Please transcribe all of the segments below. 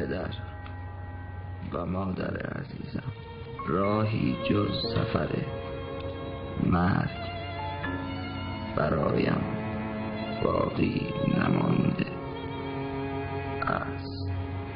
پدر و مادر عزیزم، راهی جز سفر مرگ برایم باقی نمانده است.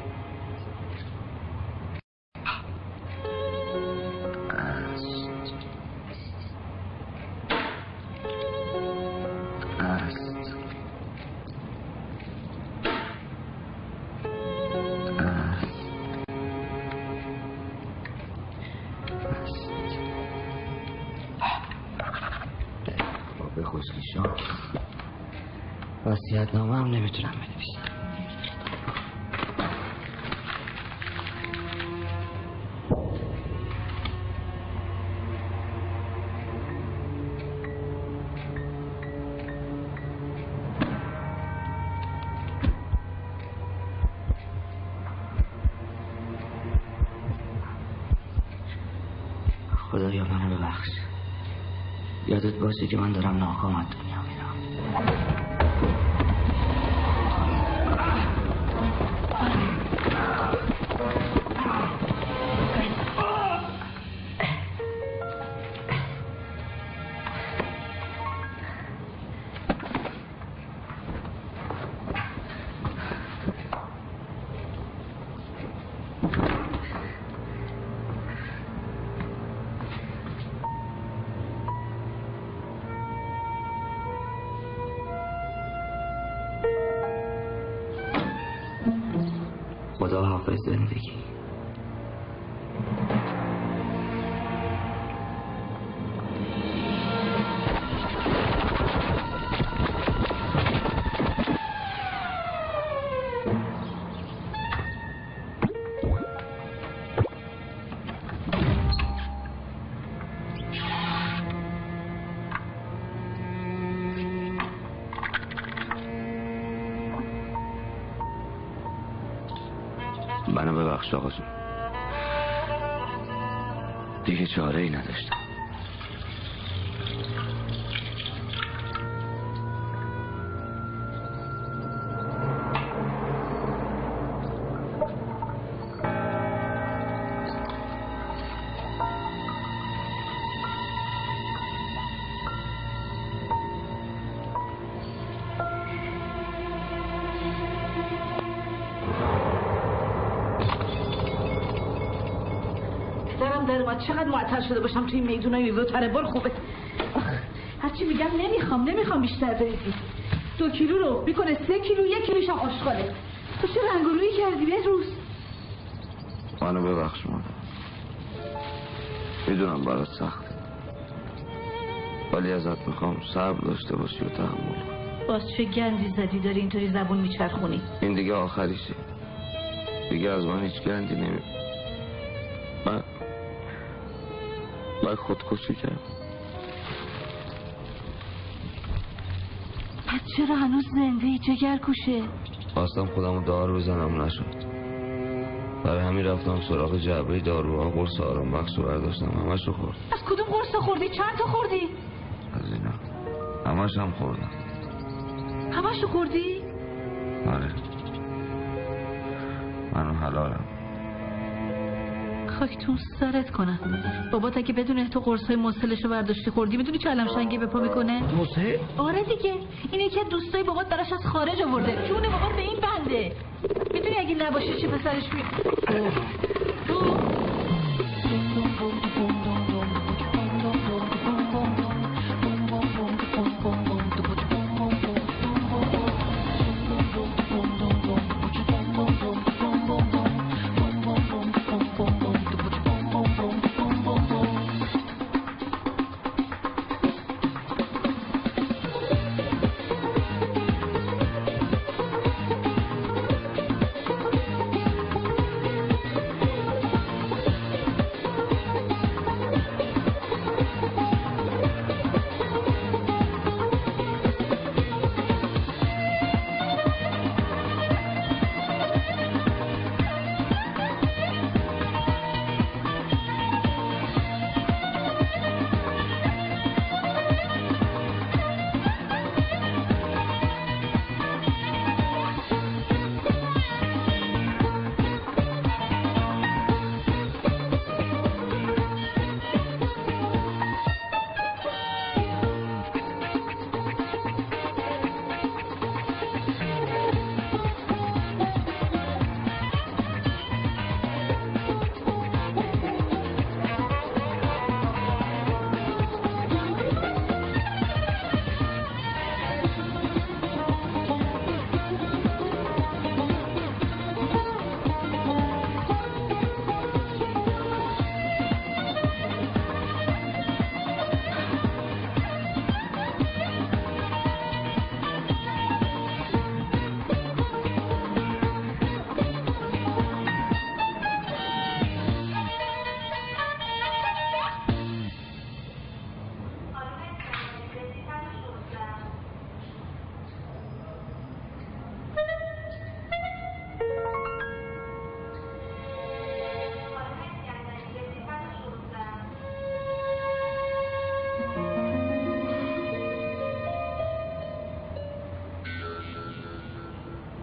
به خشکی شام وصیت‌نامه هم نمیتونم بنویسم. خدایا منو ببخش. یادت باشه که من دارم ناکام از دنیا میرم. خدا حافظ زندگی. منو ببخش آقا جون، دیگه چاره ای نداشتم. در ما چقدر معطل شده باشم توی میدونای میوه بار خوبه. هرچی میگم نمیخوام بیشتر بریزی. 2 کیلو رو میکنه 3 کیلو، 1 کیلوش هم آشغاله. تو چه رنگ و رویی کردی بهروز؟ منو ببخش مادر، میدونم برات سخته، ولی ازت میخوام صبر داشته باشی و تحمل کنی. باز چه گندی زدی داری اینطوری زبون میچرخونی؟ این دیگه آخریشه، دیگه از من هیچ گندی نمی. من خودکشی کردم. پس چرا هنوز زنده‌ای جگرگوشه؟ خواستم خودمو دار بزنم نشد، برای همین رفتم سراغ جعبه داروها، قرص آرام بخش رو برداشتم، همشو خورد. از کدوم قرص خوردی؟ چند تا خوردی؟ از اینا همش هم خوردم. همشو خوردی؟ آره، منو حلالم. خاکتون سرت کنن. بابات اگه بدونه تو قرصای مسهلشو برداشتی خوردی، میدونی چه علم شنگی به پا میکنه؟ مسهل؟ آره دیگه، اینه که دوستای بابات براش از خارج آورده. جون بابات به این بنده. میدونی اگه نباشه چه پسرش می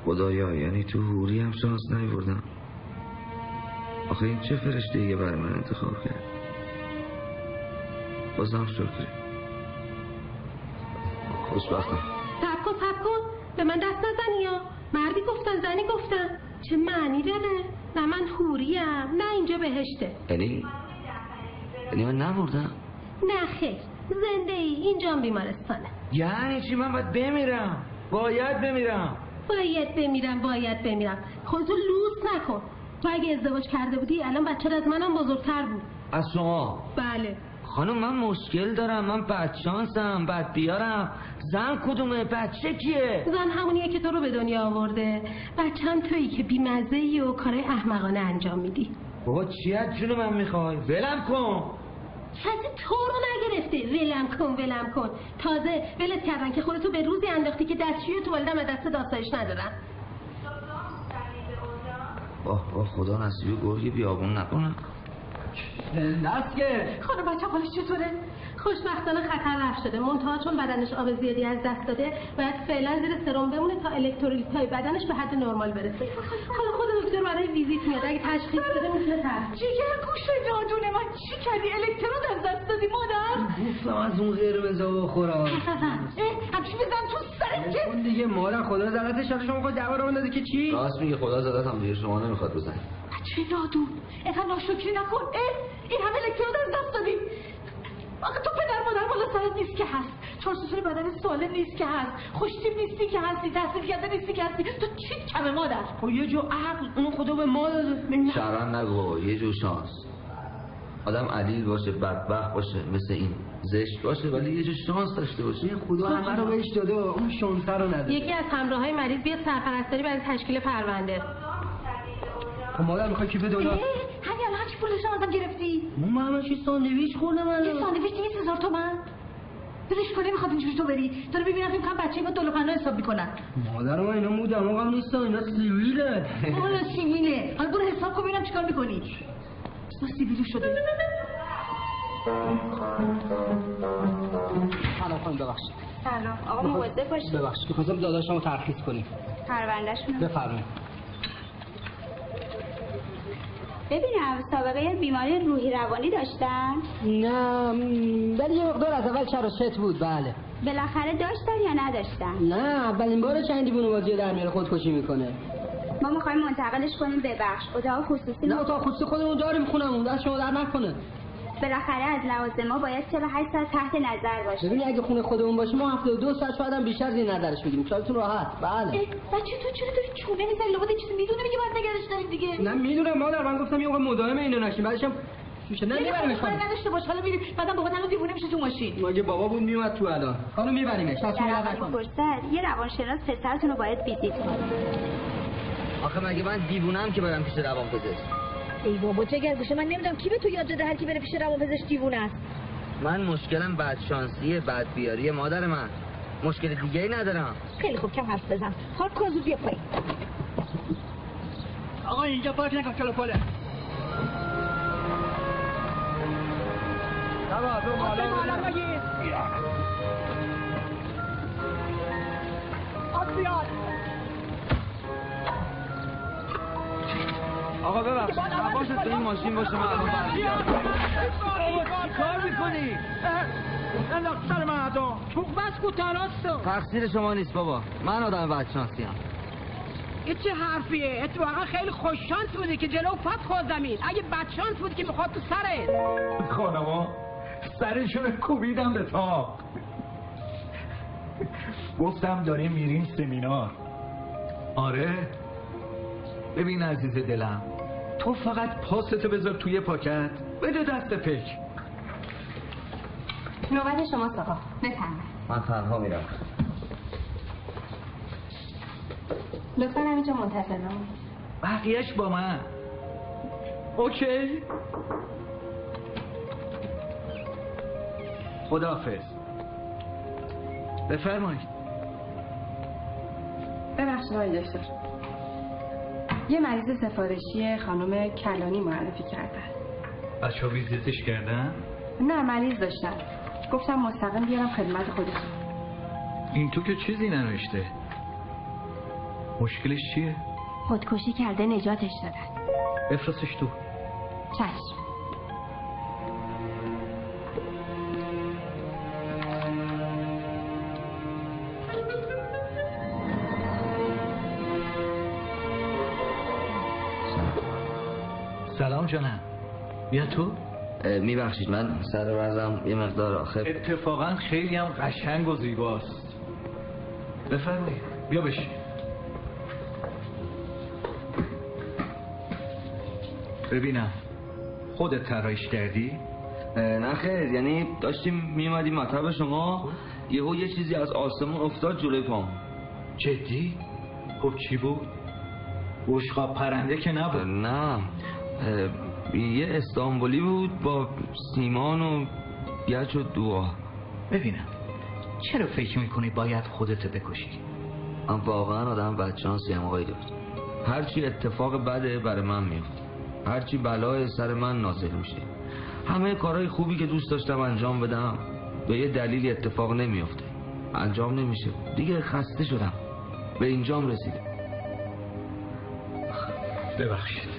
خدایا یعنی تو حوری هم شانس نیوردم. آخه این چه فرشته یه برای من انتخاب کرد. بازم شکری. خوشبختم. صبر کن به من دست نزنی یا مردی گفتن زنی گفتن. چه معنی داره؟ نه من حوریم نه اینجا بهشته. یعنی من نمردم؟ نه خیر زنده ای اینجا بیمارستانه. یعنی چی؟ من باید بمیرم. باید بمیرم. خودتو لوس نکن. تو اگه ازدواج کرده بودی الان بچه از منم بزرگتر بود. از شما؟ بله. خانم من مشکل دارم. من بدشانسم، بد بیارم. زن کدومه؟ بچه کیه؟ زن همونیه که تو رو به دنیا آورده. بچه هم تویی که بیمزه‌ای و کارهای احمقانه انجام میدی. بابا چی از جون من میخوای؟ ولم کن. کسی تو رو نگرفته. ولم کن. تازه ولت کردن که خودتو به روزی انداختی که دستشویی توالدم از دست داستایش ندارن. واه خدا نصیب گرگی بیابون نکنم. نسکه خانم بچه حالش چطوره؟ خوشبختانه خطر رفت شده. منتها چون بدنش آب زیادی از دست داده باید فعلا زیر سرم بمونه تا الکترولیت‌های بدنش به حد نرمال برسه. حالا خود دکتر برای ویزیت میاد. اگه تشخیص بده میتونه جیگر گوشه جادونه من چی کردی؟ الکترود از دست دادی مادر؟ گفتم از اون قرمزا بخورم. همچی بزن تو سرت که اون دیگه مادر خدا زدتش. شما خود دعوا رو بندازی که چی؟ راست میگه خدا زدت هم دیگه شما نمیخواد بزنی. چه نادون اینقدر ناشکری نکن. این همه الکترود از دست دادیم. آخه تو پدر مادر بالا سرت نیست که هست. چهار ستون بدن سالم نیست که هست. خوشتیب نیستی که هستی. تحصیل کرده نیستی که هستی. تو چی کمه مادر؟ خب یه جو عقل اون خدا به ما داده. شرم نگو. یه جو شانس. آدم علیل باشه، بدبخت باشه، مثل این زشت باشه، ولی یه جو شانس داشته باشه. خدا همه رو بهش داده، اون شانس رو نداده. یکی از همراههای مریض بیاد سرپرستاری برای تشکیل پرونده. خب مادر میخوای کیف دلار؟ همین الان چی پولش ازم گرفتی؟ من همش ساندویچ خوردم الان. یه ساندویچ 200,000 تومان. برش کنه میخواد اینجوری تو بری. تو رو ببینم فکر کنم بچه‌ای با دلو پناه حساب میکنن. مادر من اینا مودم آقا نیستن. اینا سیویله. حالا سیویله. حالا برو حساب کن ببینم چیکار میکنی. تو سیویلی شده. سلام خانم ببخشید. سلام آقا مواظب باشید. ببخشید می‌خواستم داداشمو ترخیص کنیم. پروندهشون بفرمایید. ببینم سابقه بیماری روحی روانی داشتن؟ نه ولی یه مقدار از اول شراشت بود. بله بالاخره داشتن یا نداشتن؟ نه اولین بار چندی بونو بازی در میاره خودکشی میکنه. ما میخوایم منتقلش کنیم به بخش اتاق خصوصی. نه اتاق خصوصی خودمون داریم خونمون. دست شما در نکنه. بالاخره از لوازم ما باید 48 ساعت تحت نظر باشه. ببینید اگه خونه خودمون باشه ما 72 ساعت شاید هم بیشتر زیر نظرش بگیریم. خیالتون راحت. بله. بچه تو چرا داری چونه میزنی؟ لابد چیزی میدونه میگه باید نگرش داریم دیگه. نه میدونم مادر. من گفتم یه موقع مداوم اینو نشیم. بعدش هم میشه نه میبریمش. خونه نداشته باش. حالا میریم بعدم بابا تنها دیوونه میشه تو ماشین. مگه بابا بود میومد تو الان. حالا میبریمش. در اولین فرصت یه روانشناس پسرتون رو باید ویزیت کنید. آخه مگه من دیوونم که برم پیش روانپزشک؟ ای بابا جگر گوشه من نمیدونم کی به تو یاد داده هر کی بره پیش روانپزشک دیوونه است. من مشکلم بدشانسیه، بدبیاریه مادر من. مشکل دیگه ای ندارم. خیلی خوب کم حرف بزن. هر کازو بیا پایین. آقا اینجا پارک نکن چلو پله. بابا تو مالا بگیر. آسیاد. آقا ببخشید حواست به این ماشین باشه. من الان برمیگردم. کار میکنی؟ انداخت سر مردم. توق بس کو تالاستو. تقصیر شما نیست بابا. من آدم بدشانسیم. این چه حرفیه؟ اتفاقا خیلی خوششانس بودی که جلو پات خود زمین. اگه بدشانس بودی که میخواد تو سرت. خانما سرشون کوبیدم به تاق. گفتم داریم میریم سمینار. آره ببین عزیز دلم، تو فقط پاستو بذار توی پاکت بده دست پک. نوبت شماست آقا. بفرمایید. من تنها میرم. لطفاً همینجا منتظر بمونید. بقیهش با من. اوکی. خداحافظ. بفرمایید. ببخشید آقای دکتر، یه مریض سفارشی خانم کلانی معرفی کردن. بچه‌ها ویزیتش کردن؟ نه مریض داشتن. گفتم مستقیم بیارم خدمت خودتون. این تو که چیزی ننوشته. مشکلش چیه؟ خودکشی کرده، نجاتش دادن. بفرستش تو. چشم. سلام جانم. بیا تو. میبخشید من سر وزم یه مقدار آخر. اتفاقا خیلی هم قشنگ و زیباست. بفرمایید بیا بشین. ببینم خودت طراحیش کردی؟ نه خیر، یعنی داشتیم میمدیم مطب شما، یهو یه چیزی از آسمون افتاد جلوی پام. جدی؟ خب چی بود؟ بشقاب پرنده که نبود؟ نه، یه استانبولی بود با سیمان و گچ و دعا. ببینم چرا فکر میکنی باید خودت بکشی؟ من واقعا آدم بدشانسی ام آقای دکتر. هرچی اتفاق بده برای من میفته، هرچی بلای سر من نازل میشه، همه کارهای خوبی که دوست داشتم انجام بدم به یه دلیلی اتفاق نمیفته، انجام نمیشه. دیگه خسته شدم، به اینجام رسیدم. ببخشید.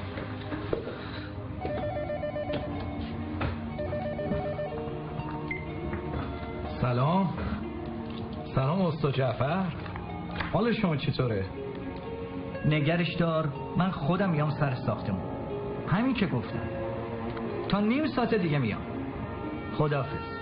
سلام. سلام استاد جعفر، حال شما چطوره؟ نگرش دار، من خودم میام سر ساختمون. همین که گفتم تا نیم ساعت دیگه میام. خداحافظ.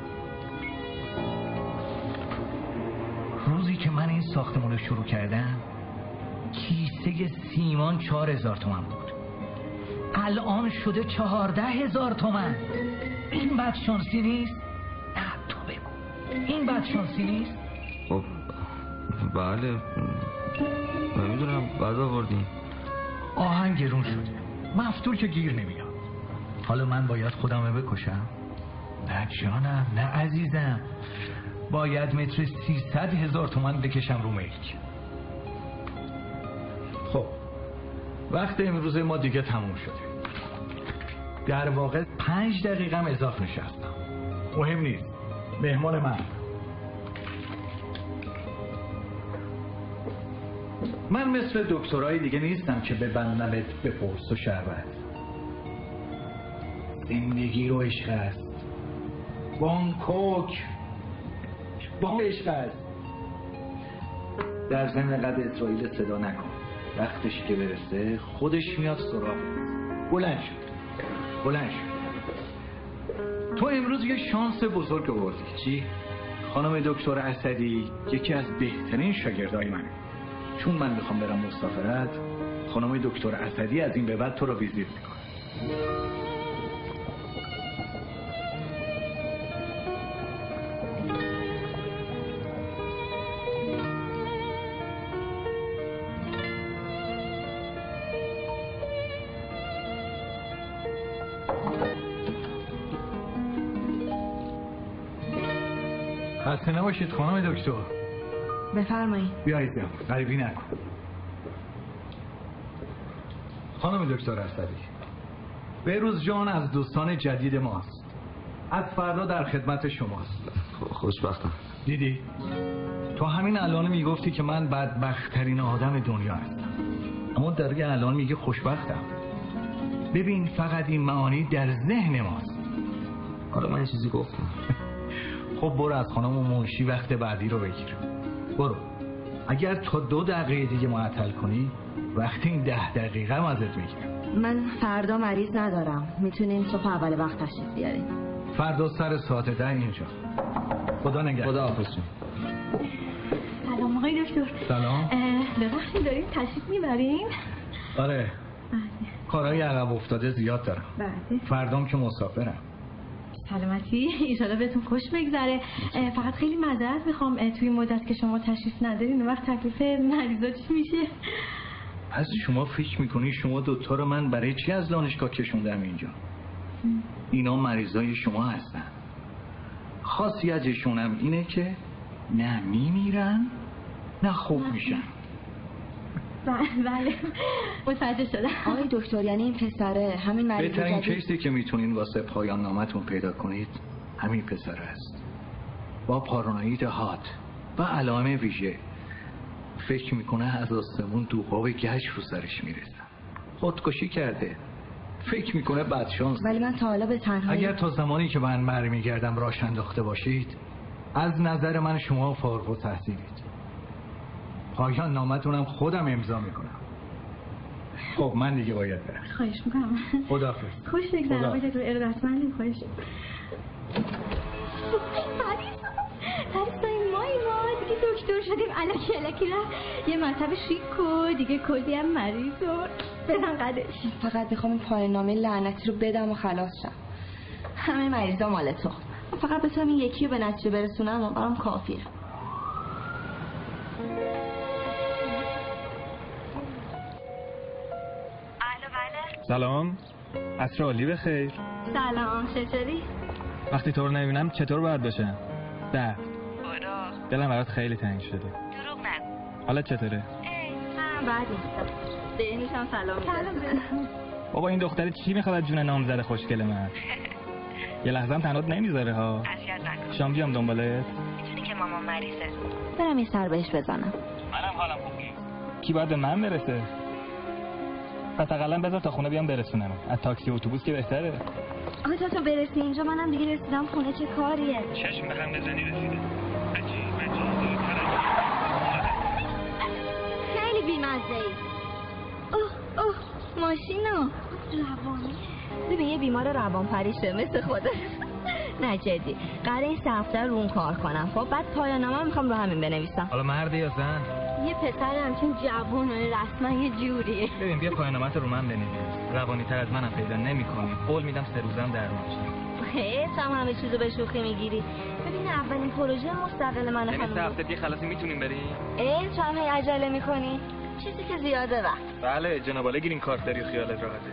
روزی که من این ساختمون رو شروع کردم کیسه سیمان 4000 تومان بود، الان شده 14000 تومان. این بدشانسی نیست؟ نه تو بگو، این بدشانسی نیست؟ خب بله، نمیدونم بعد آوردیم. آهن گرون شده، مفتول که گیر نمیاد. حالا من باید خودم رو بکشم؟ نه جانم، نه عزیزم، باید متر 300,000 تومان بکشم رو ملک. خب وقت امروز ما دیگه تموم شده. در واقع 5 دقیقه هم اضافه نشستم، مهم نیست، مهمان من مثل دکترای دیگه نیستم که ببندمت به پرس و شربت. زندگی رو عشق است، بانکوک با عشق است. در ضمن قد اسرائیل صدا نکن، وقتش که برسه خودش میاد سراغت. بلند شد. تو امروز یه شانس بزرگ آوردی. چی؟ خانم دکتر اسدی یکی از بهترین شاگردای منه. چون من میخوام برم مسافرت، خانم دکتر اسدی از این به بعد تو رو ویزیت میکنه. خسته نباشید خانم دکتر. بفرمایید. بیایید غریبی نکن. خانم دکتر اسدی، بهروز جان از دوستان جدید ماست، از فردا در خدمت شماست. خوشبختم. دیدی؟ تو همین الان میگفتی که من بدبخت‌ترین آدم دنیا هستم، اما در الان میگه خوشبختم. ببین فقط این معانی در ذهن ماست. حالا من چیزی گفتم. خب برو از خانم منشی وقت بعدی رو بگیر. برو. اگر تا 2 دقیقه دیگه معطل کنی وقت این 10 دقیقه هم ازت میگیرم. من فردا مریض ندارم، میتونین صبح اول وقت تشریف بیارین. فردا سر ساعت 10 اینجا. خدا نگهدار. خدا حافظ. سلام آقای دکتر. سلام. ببخشید داریم تشریف میبرین؟ آره. کارهای عقب افتاده زیاد دارم. بله. فردام که مسافرم. سلامتی، ایشالا بهتون خوش بگذره. فقط خیلی معذرت میخوام توی مدت که شما تشریف ندارین وقت تکلیف مریضا چی میشه؟ پس شما فکر میکنی شما دوتا رو من برای چی از دانشگاه کشوندم اینجا؟ اینا مریضای شما هستن. خاصیتشون هم اینه که نه میمیرن نه خوب میشن. بله متوجه شدم. آقای دکتر یعنی این پسره همین مریض بهترین جدید؟ کیسی که میتونین واسه پایان نامتون پیدا کنید همین پسر است، با پارانوید حاد و علائم ویژه. فکر میکنه از آسمون دوغاب گچ رو سرش میرسن. خودکشی کرده. فکر میکنه بدشانس. ولی من تا حالا به تنهایی اگر تا زمانی که من برمیگردم راش انداخته باشید، از نظر من شما فارغ التحصیلید. پایان نامتونم خودم امضا میکنم. خب من دیگه باید برم. خواهش میکنم. خداحافظ. خوش بگذره آقای دکتر ارادتمندیم. خواهش. پریسای ما دیگه دکتر شدیم الکی رفت یه مطب شیک و دیگه کلی هم مریض و بدن قدش. فقط میخوام این پایان نامه لعنتی رو بدم و خلاص شم. همه مریضا مال تو. فقط بتونم این یکی رو به نتیجه برسونم و برام کافیه. سلام، عصر عالی بخیر. سلام، چطوری؟ وقتی تو رو نبینم چطور باید باشم؟ درد. دلم برات خیلی تنگ شده. دروغ نگو. حالت چطوره؟ من بد نیستم. بهنیشم سلام می‌رسونم. بابا این دختر چی میخواد از جون نامزد خوشگل من؟ یه لحظه هم تنهات نمیذاره ها. اذیت نکن. شام بیام دنبالت؟ میدونی که مامان مریضه. برم یه سر بهش بزنم. منم حالم خوب نیست. کی باید به من برسه؟ پس اقلا بذار تا خونه بیام برسونم. از تاکسی و اتوبوس که بهتره. آخه تا برسی اینجا منم دیگه رسیدم خونه. چه کاریه؟ چشم به هم بزنی رسیده. خیلی بیمزه ای. اوه ماشینا روانی. ببین یه بیمار روان پریشه مثل خودت. نه جدی قراره این 3 هفته رو اون کار کنم. خب بعد پایان نامه میخوام رو همین بنویسم. حالا مرد یا زن؟ یه پسر همچین جوونه رسما یه جوریه. ببین بیا پایان نامه رو من بنویس. روانی تر از منم پیدا نمی‌کنی. قول میدم 3 روزم درمان شه. هیچ هم همه چیزو به شوخی میگیری. ببین اولین پروژه مستقل منه خانم. 3 هفته دیگه خلاصی میتونیم بریم؟ چند هی عجله میکنی؟ چیزی که زیاده وقت. بله جناب عالی گرین کارت داری و خیالت راحته.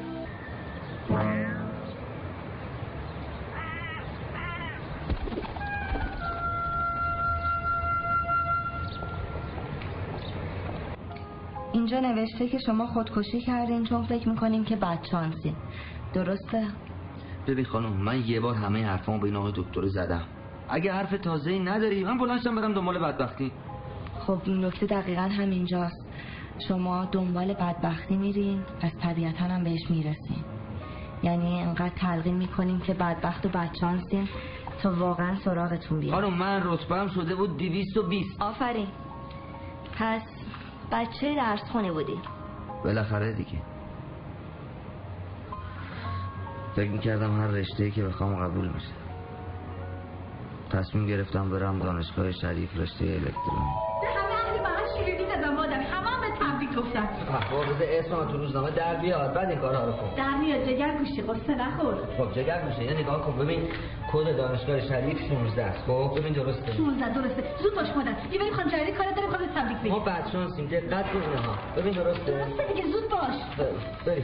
اینجا نوشته که شما خودکشی کردین چون فکر میکنین که بدشانسین. درسته؟ ببین خانم من یه بار همه حرفامو به این آقای دکتر زدم. اگه حرف تازه‌ای نداری من بلند شم برم دنبال بدبختی. خب این نکته دقیقاً همینجاست. شما دنبال بدبختی میرین پس طبیعتاً هم بهش میرسین. یعنی انقدر تلقین میکنین که بدبخت و بدشانسین تا واقعا سراغتون بیاد. خانم من رتبه‌ام شده بود 220. آفرین. پس بچه درس خونه بودی؟ بالاخره دیگه. فکر میکردم هر رشته‌ای که بخوام قبول بشه. تصمیم گرفتم برم دانشگاه شریف رشته الکترونیک. همه اهل محل شیرینی زدن مادر. همه به تبریک گفتن. حافظ اسمم تو روزنامه در بیاد بعد این کارا رو کن. در میاد جگر گوشی قصه نخور. خب جگر گوشه یه نگاه کن ببین کد دانشگاه شریف 16 است. خب ببین درسته. 16 درسته. زود باش مادر. یه بریم خانم جلیلی کارا داریم خواست تبریک بگیم. ما بعد شانسیم دقت کن اینها. ببین درسته. درسته دیگه زود باش. بریم.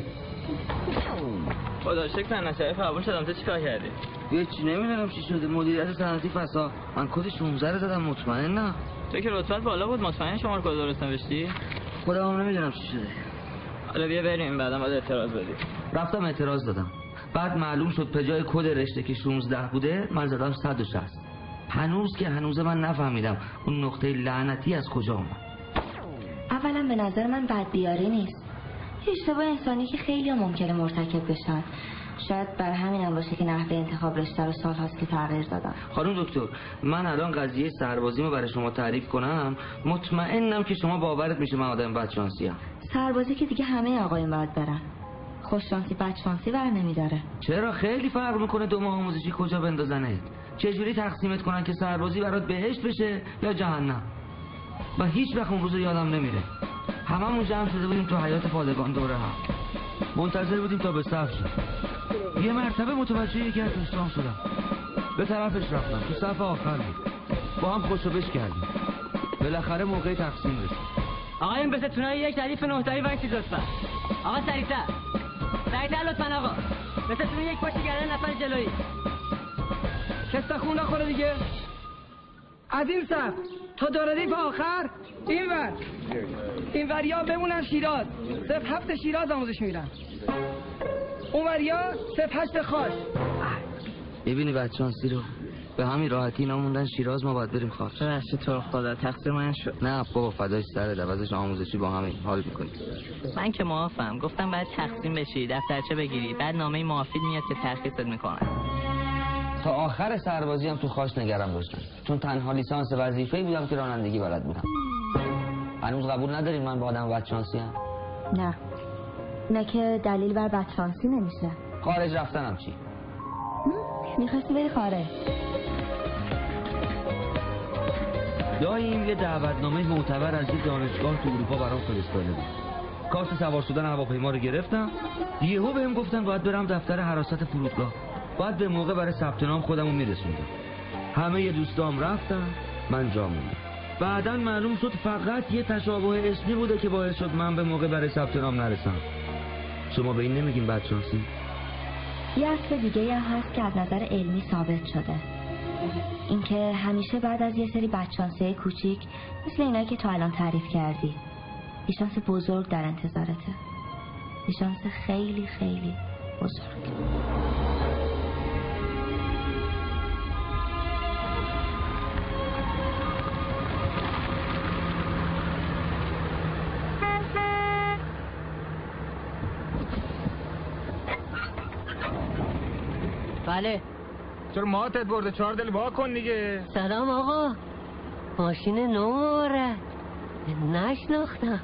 خدا شکر نشریف قبول شدم. تو چیکار کردی؟ یه چی نمیدونم چی شده مدیریت صنعتی فساد. من کد 16 رو زدم مطمئنم. تو که رتبت بالا بود مطمئن شما رو کد درست نوشتی؟ خودم نمیدونم چی شده. حالا بیا بریم بعدم باید اعتراض بدی. رفتم اعتراض دادم. بعد معلوم شد به جای کد رشته که 16 بوده من زدم 160. هنوز من نفهمیدم اون نقطه لعنتی از کجا اومد. اولا به نظر من بدبیاری نیست. یه اشتباه انسانی که خیلی ممکنه مرتکب بشن. شاید برای همین هم باشه که نحوه انتخاب رشته رو سال هاست که تغییر دادم. خانم دکتر من الان قضیه سربازیمو برای شما تعریف کنم مطمئنم که شما باورت میشه من آدم بدشانسیم. سربازی که دیگه همه آقایون باید برن. خوششانسی بدشانسی بر نمیداره. چرا خیلی فرق میکنه 2 ماه آموزشی کجا بندازنت. چجوری تقسیمت کنن که سربازی برات بهشت بشه یا جهنم. و هیچ وقت اون روز یادم نمیره. هممون جمع شده بودیم تو حیاط پادگان دوره هم منتظر بودیم تا به صف شد. یه مرتبه متوجه یکی از دوستان شدم. به طرفش رفتم تو صف آخر بود. با هم خوشوبش کردیم. بالاخره موقع تقسیم رسید. آقایون به ستونای یک ردیف 9 تایی وایسید لطفا. آقا سریعتر لطفا آقا. به ستون یک پشت گردن نفر جلویی. کستا خون نخوره دیگه. از این صف تا دو ردیف آخر این وریا بمونن شیراز. 07 شیراز آموزش میرن. اون وریا 08 خاش. ببینی بدشانسی رو به همین راحتی اینا موندن شیراز، ما باید بریم خارج. ببخشید تو خدا تقصیر من شد. نه بابا فدای سرت، عوضش آموزشی با همین حال میکنی. من که موافقم، گفتم بعد تقسیم بشی، دفترچه بگیری، بعد نامه معافی میاد که ترخیصت میکنن. تا آخر سربازی هم تو خاش نگرم داشتم، چون تنها لیسانس وظیفه‌ای بودم که رانندگی بلد بودم. هنوز قبول ندارین من با آدم بدشانسی ام؟ نه که دلیل بر بدشانسی نمیشه. خارج رفتنم چی؟ میخواستی بری خارج؟ داییم یه دعوتنامه معتبر از یه دانشگاه تو اروپا برام فرستاده بود. کارت سوار شدن هواپیما رو گرفتم. یهو بهم گفتن باید برم دفتر حراست فرودگاه. باید به موقع برای ثبت نام خودمو میرسوندم. همه دوستام رفتن، من جا موندم. بعدن معلوم شد فقط یه تشابه اسمی بوده که باعث شد من به موقع برای ثبت نام نرسم. شما به این نمیگین بدشانسی؟ یه اصل دیگه هم هست که از نظر علمی ثابت شده، اینکه همیشه بعد از یه سری بدشانسی کوچیک مثل اینایی که تو الان تعریف کردی، یه شانس بزرگ در انتظارته. یه شانس خیلی خیلی بزرگ. بله. چرا ماتت برده؟ 4 دل وا کن دیگه. سلام آقا، ماشین نوره نشناختم.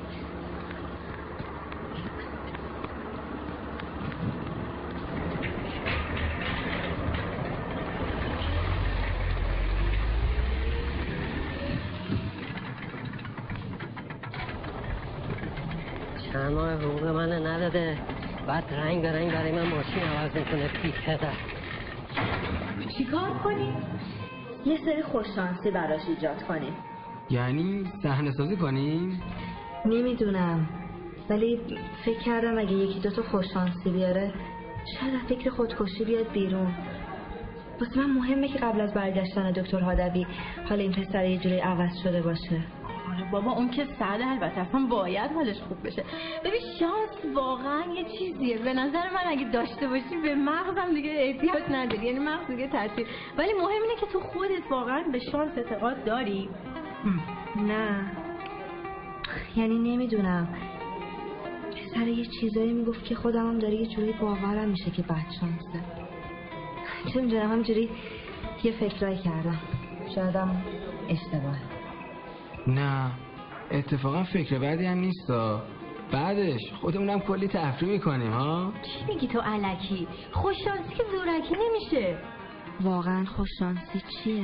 چند ماه حقوق من نداده، بعد رنگ به رنگ برای من ماشین عوض میکنه. بی پدر چی کار کنیم؟ یه سری خوششانسی براش ایجاد کنیم. یعنی صحنه سازی کنیم؟ نمیدونم، ولی فکر کردم اگه یکی دوتا خوششانسی بیاره شاید از فکر خودکشی بیاد بیرون. واسه من مهمه که قبل از برگشتن دکتر هادوی حال این پسر یه جوری عوض شده باشه. بابا اون که صد البته اصلا باید حالش خوب بشه. ببین شانس واقعا یه چیزیه، به نظر من اگه داشته باشی به مغزم دیگه احتیاج نداری، یعنی مغز دیگه تاثیر. ولی مهم اینه که تو خودت واقعا به شانس اعتقاد داری. نه یعنی نمیدونم، پسر یه چیزایی میگفت که خودم هم داره یه جوری باورم میشه که بد شانسه. چون میدونم همجوری یه فکرایی کردم، شایدم اشتباهه. نه اتفاقا فکر بعدی هم نیستا، بعدش خودمونم کلی تفریح میکنیم ها. چی میگی تو الکی؟ خوششانسی که زورکی نمیشه. واقعا خوششانسی چیه؟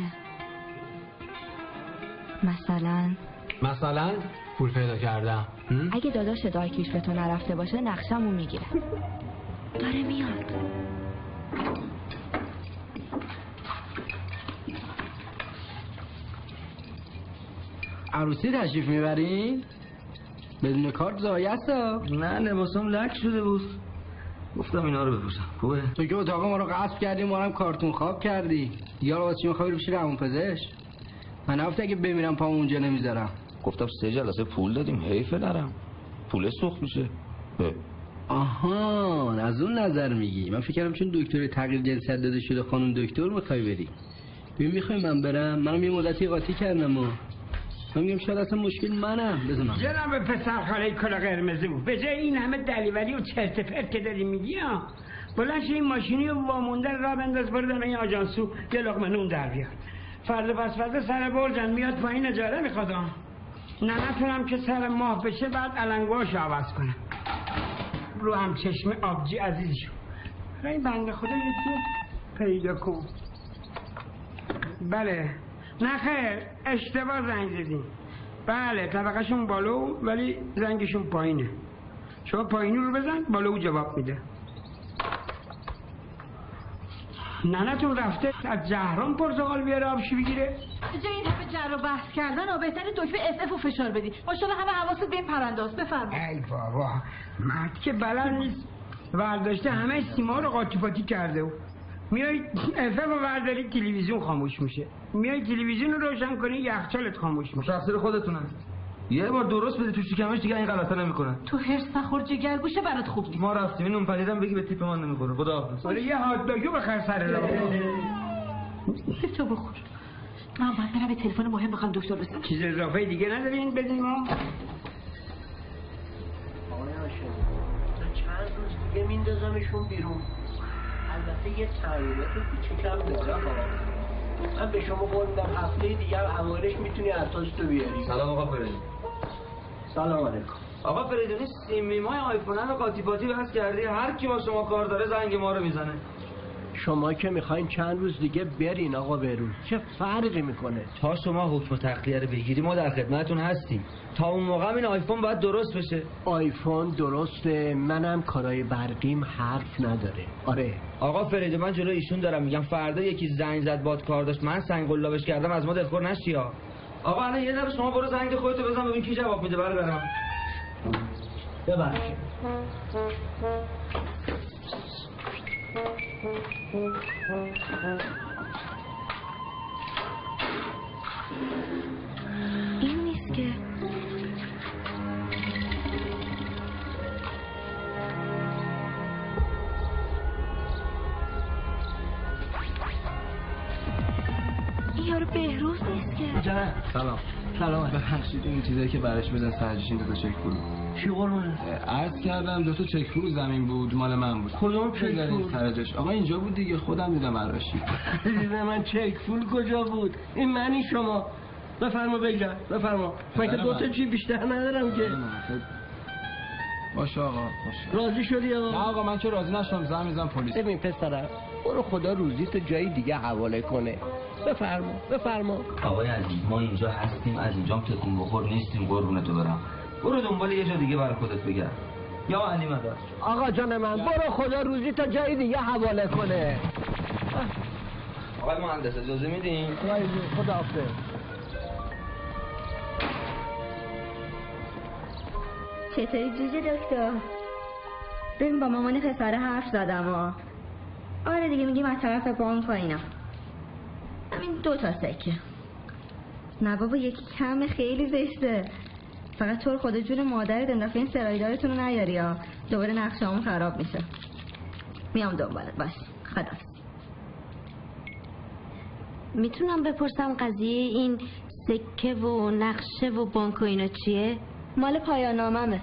مثلا پول پیدا کردم. اگه داداش دایکیش به تو نرفته باشه نقشمو میگیره. داره میاد. عروسی تشریف میبرین؟ بدون کارت زایست ها؟ نه لباسم لک شده بود، گفتم اینا رو بپوشم. خوبه؟ تو که اتاق ما رو غصب کردی، ما رو هم کارتون خواب کردی. دیگه واسه چی میخوای بشی روانپزشک؟ من هفته اگه بمیرم پامو اونجا نمیذارم. گفتم 3 جلسه پول دادیم، حیفه نرم، پول سوخت میشه. آها از اون نظر میگی. من فکر کردم چون دکتر تغییر جنسیت داده شده خانم دکتر میخوای بری. ببین میخوای من برم؟ منم یه مدتی قاطی کردم. من میگم شاید اصلا مشکل منم. بزنم جناب پسر خاله کلا قرمزی بود، به جای این همه دلیوری و چرت پرت که داری میگی بلند شو این ماشینی رو واموندن راه بنداز برو این آژانسو یه لقمه نون در بیار. فردا پس فردا سر برجن میاد پایین اجاره میخواد. نه نتونم که سر ماه بشه بعد علنگوهاشو عوض کنم. رو هم چشم آبجی عزیزشو این بنده خدا یکی پیدا کن. بله نه خیر اشتباه زنگ زدیم. بله طبقهشون بالو ولی زنگشون پایینه. شما پایینی رو بزن بالو جواب میده. ننتون رفته از جهرم پرتقال بیاره آبشی بگیره. جای این همه جر و بحث کردن بهتره دکمه SF و فشار بدی. ماشاءالله همه حواست به این پرنداز. بفرما. ای بابا مرد که بلد نیست ورداشته همه سیما رو قاطی پاتی کرده و میای SF رو ورداری تلویزیون خاموش میشه. میای تلویزیون رو روشن کنی یخچالت خاموش میشه. تقصیر خودتونه. یه بار درست بده تو شکمش دیگه این غلطا نمیکنه. تو هرس نخور جگرگوشه برات خوب نیست. ما رفتیم اینو پدیدم بگی به تیپ من نمیخوره. خداحافظ. ولی یه هات داگو بخر سر راه. تو بخور. من باید برم به تلفن مهم بخوام دکتر بزنم. چیز اضافه دیگه ندارین بدین ما؟ آقای هاشمی چند روز دیگه میندازمشون بیرون. البته یه تغییرات کوچیکم داره ها. من به شما قول میدم هفته دیگه اولش میتونی اساسشو بیاری. سلام آقا فریدون. سلام علیکم. آقا فریدونی سیمیمای آیفون رو قاطی پاتی بس کردی، هر کی با شما کار داره زنگ ما رو میزنه. شما که میخواین چند روز دیگه برین آقا بهروز، چه فرقی میکنه؟ تا شما حکم تخلیه رو بگیری ما در خدمتتون هستیم. تا اون موقع این آیفون باید درست بشه. آیفون درسته، منم کارای برقیم حرف نداره. آره آقا فرید من جلو ایشون دارم میگم فردا یکی زنگ زد باد کار داشت من سنگ قلابش کردم از ما دلخور نشی ها. آقا الان یه دفعه شما برو زنگ خودتو بزن ببین کی جواب میده برم. ببخشید. این نیست که این یارو بهروز نیست که. جان سلام ببخشید این چیزایی که براش بدن سرجش این دو تا چک پول. چی قربونه؟ عرض کردم 2 تا چک پول زمین بود مال من بود. کدوم چک پول؟ سرجش آقا اینجا بود دیگه خودم دیدم براشی. من چک پول کجا بود؟ این منی شما. بفرما بگذار بفرما. من که 2 تا چی بیشتر ندارم که. باشه آقا باشه. راضی شدی آقا؟ نه آقا من که راضی نشدم زنگ میزنم پلیس. ببین پسرم برو خدا روزی تو جای دیگه حواله کنه. بفرما. آقای عزیز ما اینجا هستیم، از اینجام تکون بخور نیستیم قربونتو برم. برو دنبال یه جا دیگه برای خودت بگرد. یا علی مدار. آقا جان من برو خدا روزی تا جای دیگه حواله کنه. آقای مهندس اجازه میدین؟ خدا حافظ. چطوری جوجه دکتر؟ ببین با مامان پسر حرف زدم آره دیگه میگیم از طرف بانک و اینا. همین 2 تا سکه. نه بابا یکی کم خیلی زشته. فقط طور خدا جون مادرت انداخته این سرایدارتون رو نیاری ها. دوباره نقشه‌مون خراب میشه. میام دنبالت باش. خدا. میتونم بپرسم قضیه این سکه و نقشه و بانک و اینا چیه؟ مال پایان ناممه.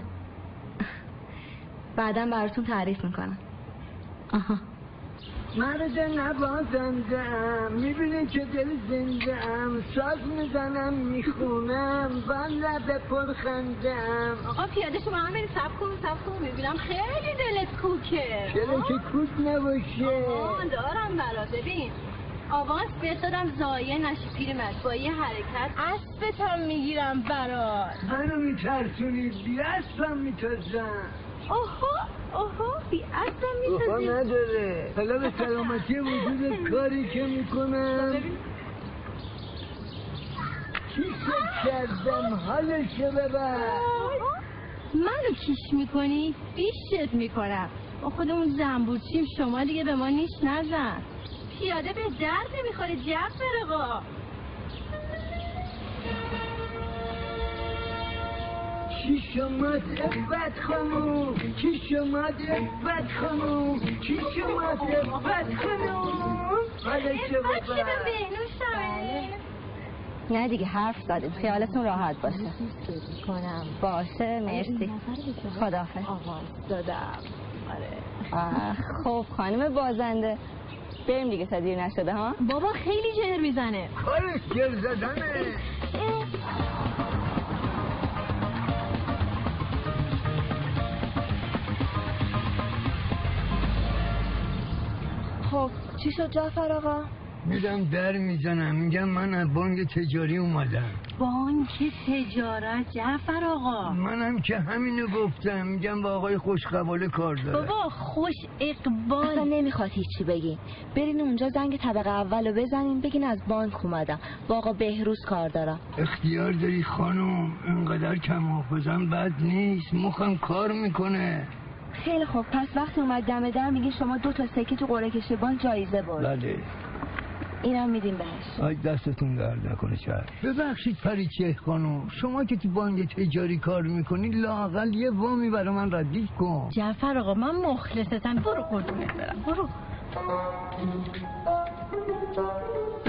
بعدم براتون تعریف میکنم. آها. مرد نوازندم میبینی که دل زندم ساز میزنم میخونم بان لب پرخندم. آقا پیاده شما هم برید سب کن میبینم خیلی دلت کوکه. چرا که کوک نباشه؟ آها دارم برات. ببین آواز بهت دادم زایه نشی پیرمرد با یه حرکت اسبتم میگیرم برات. منو میترسونی بی اسبم میترسم. اوهو بی اسبم میترسم. اوهو نداره. حالا به سلامتی وجود کاری که میکنم کیش کردم حالشو ببر. منو کیش میکنی؟ بیشت میکنم. ما خودمون زنبورچیم شما دیگه به ما نیش نزن. پیاده به درد نمیخوره جعفر آقا. چی شماد افت خانوم چی شماد افت خانوم چی شماد افت خانوم حالشو ببر. نه دیگه حرف زدیم خیالتون راحت باشه. باشه مرسی. خداحافظ. آواز دادم. آره. خب خانم بازنده بریم دیگه تا دیر نشده ها. بابا خیلی جر میزنه. کارش جر زدنه. خب چی شد جعفر آقا؟ میدم در میزنم میگم من از بانک تجاری اومدم. بانک تجارت جعفر آقا؟ منم که همینو گفتم میگم با آقای خوشقباله کار دارم. بابا خوش اقبال. اصلا نمیخواد هیچی بگین. برین اونجا زنگ طبقه اولو بزنین بگین از بانک اومدم با آقا بهروز کار دارم. اختیار داری خانم اینقدر کم حافظم بد نیست مخم کار میکنه. خیلی خوب پس وقتی اومد دم در میگین شما 2 تا سکه تو قرعه کشی بانک جایزه برد. بله اینم میدیم بهش. آی دستتون درد نکنه شهر. ببخشید پریچه خانم شما که تو بانک تجاری کار میکنی لااقل یه وامی برای من ردیف کن. جعفر آقا من مخلصتم. برو قربونت برم برو.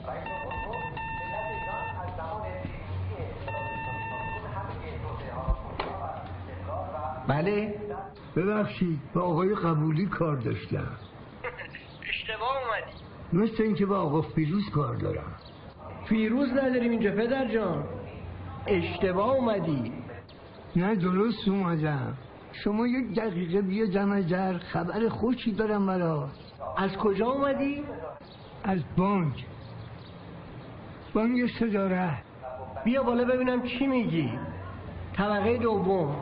بله ببخشید با آقای قبولی کار داشتم. اشتباه اومدی. مثل اینکه با آقا فیروز کار دارم. فیروز نداریم اینجا پدر جان. اشتباه اومدی. نه درست اومدم. شما یک دقیقه بیا جمع‌جر، خبر خوشی دارم برات. از کجا اومدی؟ از بانک صدارت. بیا بالا ببینم چی میگی. طبقه دوم.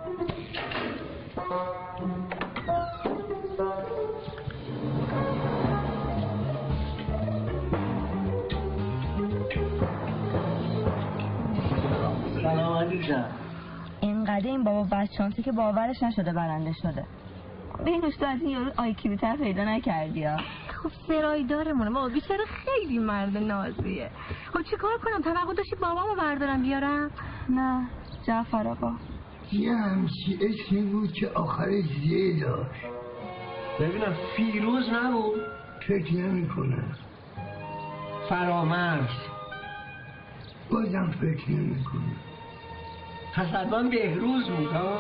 سلام علیکم. اینقدر این بابا بچانسی که باورش نشده برنده شده. بینوش تو از این یارو آیکیوتر پیدا نکردی ها. خب سرایدارمونه ما بیچاره خیلی مرد نازیه. خب چی کار کنم؟ توقع داشتی بابامو بردارم بیارم؟ نه جعفر آقا یه همچی اسمی بود که آخرش زی داشت. ببینم فیروز نبود؟ فکر نمی کنم. فرامرز؟ بازم فکر نمی کنم. پس حتما بهروز بود ها؟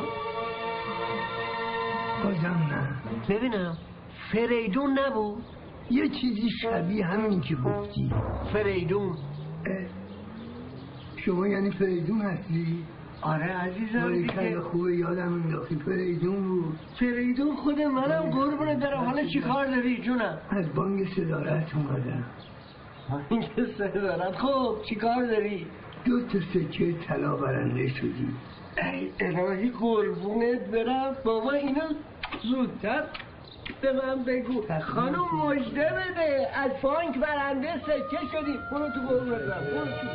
بازم نه. ببینم فریدون نبود؟ یه چیزی شبیه همین که گفتی. فریدون. شما یعنی فریدون هستی؟ آره عزیزم دیگه. خوبه یادم انداختی فریدون بود. فریدون خود منم قربونه دارم. حالا چی کار داری جونم؟ از بانک صدارت اومدم. بانک صدارت؟ خب چی کار داری؟ 2 سکه طلا برنده شدی. ای الهی قربونت برم. بابا اینو زودتر به من بگو. خانم مژده بده از بانک برنده سکه شدی. برو تو قربونت برم. برو تو.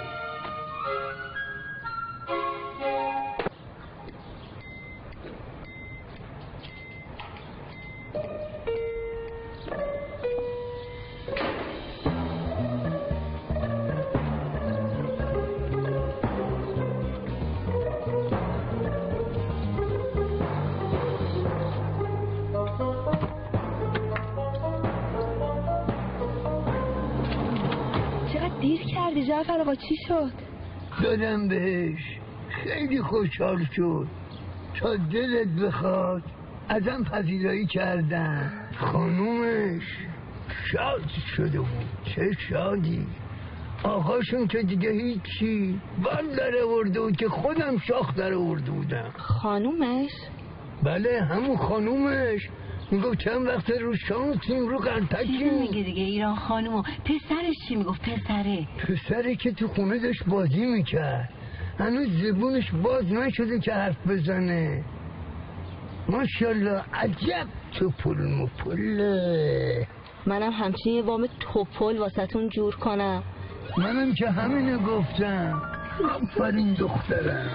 جعفر آقا چی شد؟ دادم بهش. خیلی خوشحال شد. تا دلت بخواد ازم پذیرایی کردن. خانومش شاد شده بود. چه شادی. آقاشون که دیگه هیچی بال در آورده بود که خودم شاخ در آورده بودم. خانومش؟ بله همون خانومش. میگفت چند وقت رو شانسیم رو قرطکیم. چی میگه دیگه ایران خانومو؟ پسرش چی میگفت؟ پسره که تو خونه داشت بازی میکرد. هنوز زبونش باز نشده که حرف بزنه. ماشالله عجب توپل مپله. منم همچین یه وام توپل واسهتون جور کنم. منم که همینو گفتم. آفرین دخترم.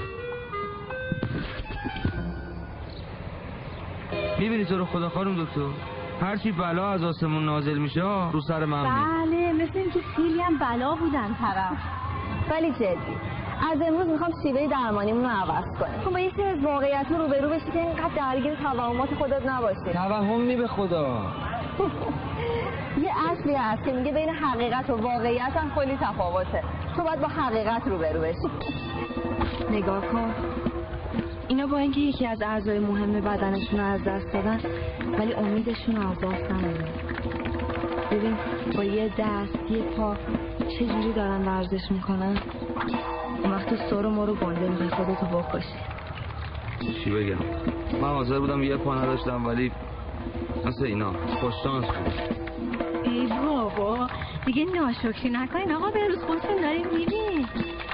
میبینی تو رو خدا خانم دکتر، هرچی بلا از آسمون نازل میشه رو سر من بله مثل اینکه خیلی هم بلا بودن طرف. ولی جدی از امروز میخوام شیوه درمانیمون رو عوض کنیم. خب با یه سری از واقعیت‌ها روبرو بشی که اینقدر درگیر توهمات خودت نباشی. توهم نی به خدا. یه اصلی هست که میگه بین حقیقت و واقعیت هم خیلی تفاوته. تو باید با حقیقت روبرو بشی. نگاه کن، اینا با اینکه یکی از اعضای مهم بدنشون رو از دست دادن ولی امیدشون رو از دست ندادن. ببین با یه دست یه پا چه جوری دارن ورزش میکنن. اون وقت تو سر و مرو گنده میخوای خودتو بکشی. چی بگم؟ من حاضر بودم یه پا نداشتم ولی مثل اینا خوششانس بود. ای بابا دیگه ناشکری نکنین آقا، به روز خودتون داریم میبین.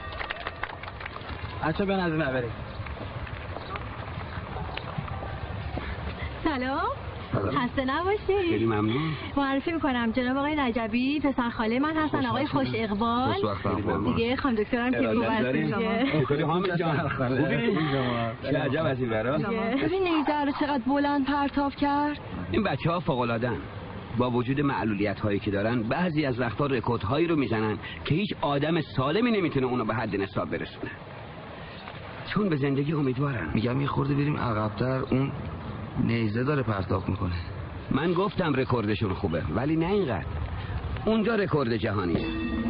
بچه بیان از این بریم. سلام. خسته نباشید. خیلی ممنون. معرفی میکنم جناب آقای نجبی پسر خاله من هستن. آقای خوش اقبال دیگه. خانم دکترم که خوب هستین. خیلی حامد جان خوبی؟ چه عجب از این برا. ببین نیزه رو چقدر بلند پرتاب کرد. این بچه‌ها فوق‌العاده‌ان. با وجود معلولیت‌هایی که دارن بعضی از وقتا رکوردهایی رو میزنن که هیچ آدم سالمی نمیتونه اونو به حد نصاب برسونه. چون به زندگی امیدوارن. میگم یه خورده بریم عقب‌تر، اون نیزه داره پرتاب میکنه. من گفتم رکوردشون خوبه ولی نه اینقدر. اونجا رکورد جهانیه.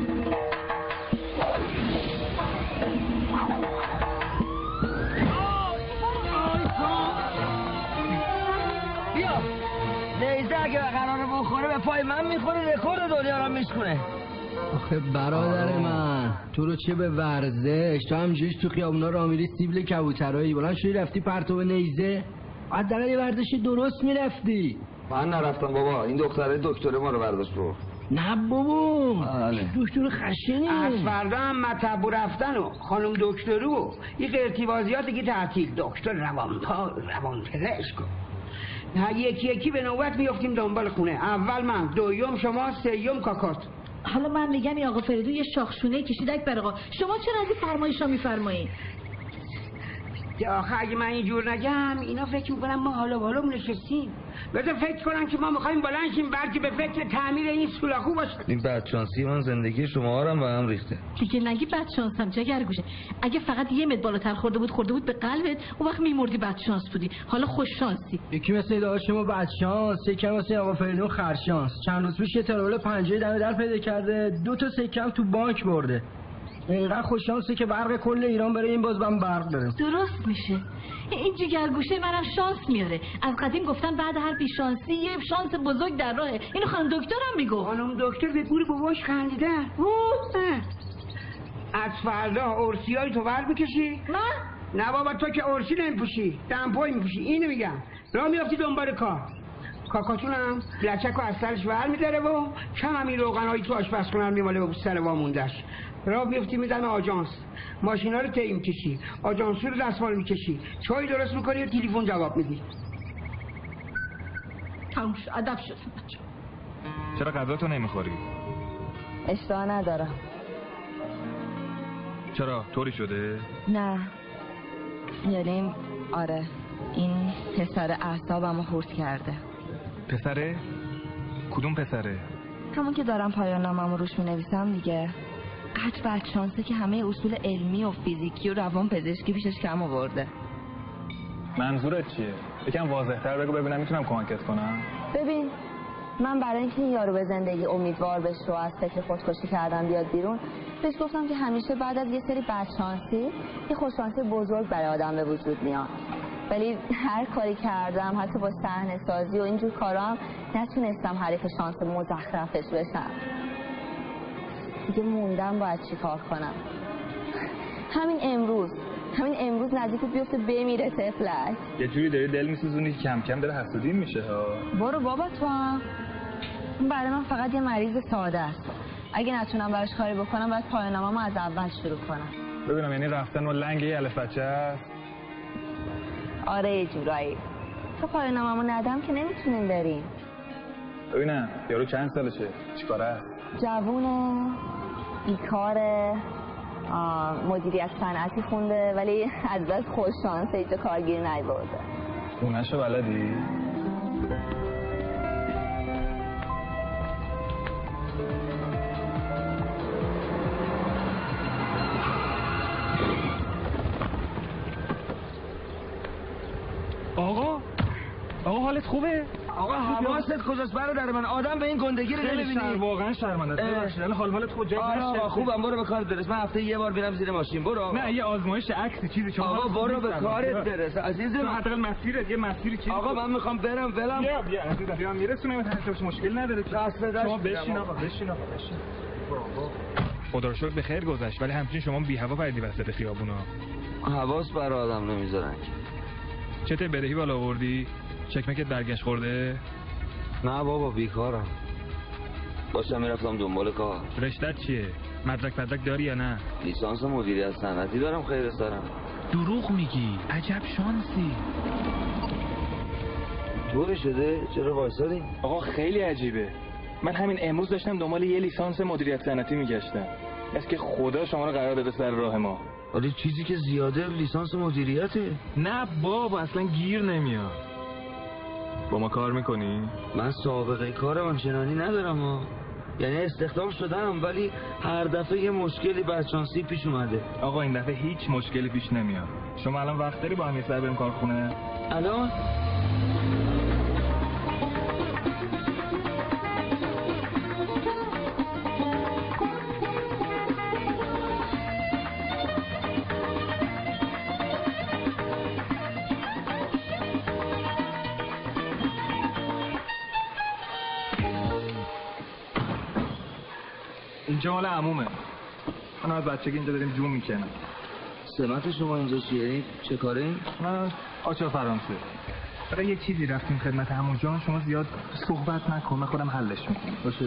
بیا نیزه اگه قراره بخوره به پای من میخوره، رکورد دنیا رو میشکنه. آخه برادر من تو رو چه به ورزش، تو همجوریش تو خیابونا راه میری سیبل کبوترایی بلند شدی رفتی پرتو نیزه، حداقل یه ورزشی درست میرفتی. من نرفتم بابا، این دکتر ما رو برداشت برد. نه بابا دکتر خشنی. از فردا هم مطب رفتن و خانم دکترو این ارتباطیات دیگه تعطیل. دکتر روانپزشک یکی یکی به نوبت میافتیم دنبال خونه. اول من، دوم شما، سوم کاکات. حالا من میگم این آقا فریدون یه شاخشونه کشیدک بر آقا، شما چرا از این فرمایشا میفرمایید؟ آخه اگه من اینجور نگم اینا فکر میکنم ما حالا نشستیم. بذار فکر کنم که ما میخوایم بلند شیم بلکه به فکر تعمیر این سولاخو باشیم. این بدشانسی من زندگی شما رو هم به هم ریخته. دیگه نگی بدشانسم جگرگوشه. اگه فقط یه متر بالاتر خورده بود به قلبت، اون وقت میمردی بدشانس بودی. حالا خوش شانسی. یکی مثل داداش ما بدشانس، یکی مثل آقا فریدون خرشانس. چند روز پیش یه ترول 50 دم در پیدا کرده، 2 تا سکه تو بانک برده. اینقدر خوش شانسه که برق کل ایران بره، این باز من برق داره. درست میشه. این جگرگوشه منم شانس میاره. از قدیم گفتن بعد هر بیشانسی یه شانس بزرگ در راهه. اینو خانم دکترم میگه. خانم دکتر به گور باباش خندیدن. از فردا ارسیای تو ور بکشی؟ نه بابا تو که ارسی نمیپوشی، دمپایی میپوشی. اینو میگم. راه میافتی دنبال کار. کاکاتونم لچک و از سرش ور میداره و کم همین روغنایی تو آشپزخونه میماله به سر واموندش. راه میفتی میدن آژانس، ماشینا رو تیم کشی، آژانسو رو دستمال میکشی، چای درست میکنی و تلفن جواب میدی. تموم شد، ادب شد. چرا غذا تو نمیخوری؟ اشتها ندارم. چرا طوری شده؟ نه یعنی آره این پسر اعصابمو خورد کرده. پسره؟ کدوم پسره؟ همون که دارم پایان نامه‌مو روش مینویسم دیگه. قد بدشانسه که همه اصول علمی و فیزیکی و روان پزشکی پیشش کم آورده. منظورت چیه؟ یکم واضح‌تر بگو ببینم میتونم کمکت کنم. ببین من برای اینکه این یارو به زندگی امیدوار بشه و از فکر خودکشی کردن بیاد بیرون، بهش گفتم که همیشه بعد از یه سری بدشانسی یه خوششانسی بزرگ برای آدم به وجود میاد. ولی هر کاری کردم حتی با صحنه سازی و اینجور کارام نتونستم حریف شانس مزخرفش بشم. دیگه موندم باید چی کار کنم. همین امروز نزدیک بیفته بمیره تفلک. یه جوری داری دل میسوزونی که کم کم داره حسودی میشه ها. برو بابا تو هم. برای من فقط یه مریض ساده است. اگه نتونم براش کاری بکنم باید پایان‌نامه‌مو از اول شروع کنم. ببینم یعنی رفتن و لنگ یه الف بچه است؟ آره یه جورایی. تو پایان‌نامه‌مو ندم که نمیتونیم بریم. ببینم یارو چند سالشه؟ چیکاره است؟ جوونه، بیکاره، مدیریت صنعتی خونده ولی از بس خوش شانسه اینجا کارگیر نیورده. خونه‌شو بلدی؟ آقا حالت خوبه؟ آقا حواست کجاست برادر من؟ آدم به این گندگی رو نمی‌بینی؟ واقعا شرمنده است. حالت خوبه؟ آقا خوبم، برو به کارت برس. من هفته یه بار میرم زیر ماشین. برو. نه یه آزمایش عکسی چیزی شما. آقا برو به کارت برس عزیزم. حداقل مسیرت یه مسیری چیزی. آقا من میخوام برم ولم. بیا عزیزم من میرسونم تا مشکل نداره. شما بشین آقا بشین. خدا رو شکر به خیر گذشت، ولی همچنین شما بی هوا پریدی وسط خیابونا. حواس بر آدم نمیذارن. چته بدهی بالا آوردی؟ چکمکت برگشت خورده؟ نه بابا بیکارم. داشتم میرفتم دنبال کار. رشتت چیه؟ مدرک داری یا نه؟ لیسانس مدیریت صنعتی دارم خیر سرم. دروغ میگی؟ عجب شانسی. طوری شده؟ چرا وایسادی؟ آقا خیلی عجیبه. من همین امروز داشتم دنبال یه لیسانس مدیریت صنعتی میگشتم. است که خدا شما رو قرار داده سر راه ما. ولی چیزی که زیاده لیسانس مدیریته. نه بابا اصلا گیر نمیاد. با ما کار میکنی؟ من سابقه کار آنچنانی ندارم یعنی استخدام شدم ولی هر دفعه یه مشکلی بدشانسی پیش اومده. آقا این دفعه هیچ مشکلی پیش نمیاد. شما الان وقت داری با هم یه سر بریم کارخونه؟ الان؟ اینجا مال عمومه. من از بچگی اینجا داریم جون میکنم. سمت شما اینجا چیه؟ چه کاره این؟ من آچار فرانسه. برای یه چیزی رفتیم خدمت عمو جان، شما زیاد صحبت نکن، من خودم حلش میکنم. باشه.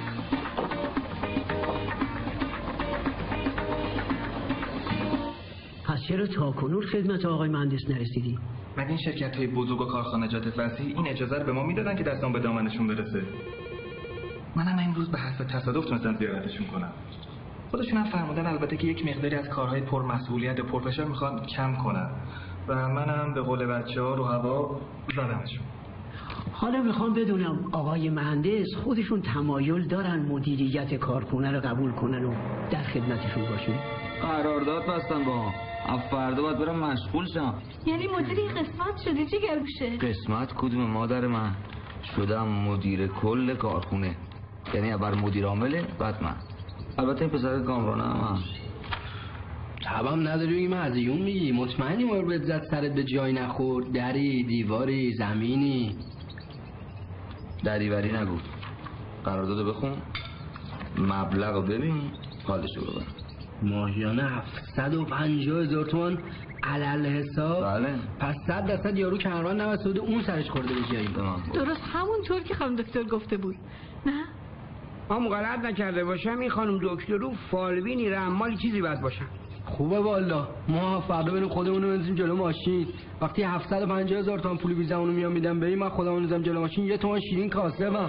پس چرا تاکنون خدمت آقای مهندس نرسیدی؟ مگه این شرکت‌های بزرگ و کارخانجات فصیح این اجازه رو به ما میدادن که دستان به دامنشون برسه؟ منم امروز به حسب تصادف تونستم زیارتشون کنم. خودشون هم فرمودن البته که یک مقداری از کارهای پرمسئولیت و پرفشار میخوان کم کنن و منم به قول بچه‌ها رو هوا زدمشون. حالا میخوام بدونم آقای مهندس خودشون تمایل دارن مدیریت کارخونه رو قبول کنن و در خدمتشون باشن؟ قرارداد بستن با هم. فردا باید برم مشغول شم. یعنی مدیر این قسمت شدی چی گربوشه؟ قسمت کدوم مادر من؟ شدم مدیر کل کارخونه. یعنی اول مدیر عامله بعد من. البته این پسر کامرانه هم تبم نداری بگی مزیون میگی. مطمئنی مربت زد سرت به جای نخورد؟ دری دیواری زمینی دریوری نگو. قراردادو بخون، مبلغو ببین، حالشو ببر. ماهیانه 750,000 تومان علل حساب. بله. پس 100% یارو کمران نمسوده اون سرش خورده به جایی. درست همونطور که خانم دکتر گفته بود. نه؟ ما غلط نکرده باشم این خانم دکتر رو فالبینی رمالی چیزی باید باشن. خوبه والا. ما فردا بریم خودمونو بنزیم جلو ماشین. وقتی 750,000 تومان پول ویزامونو میام میدم بریم، من خودمون بنزیم جلو ماشین 1 تومان شیرین کاسبم.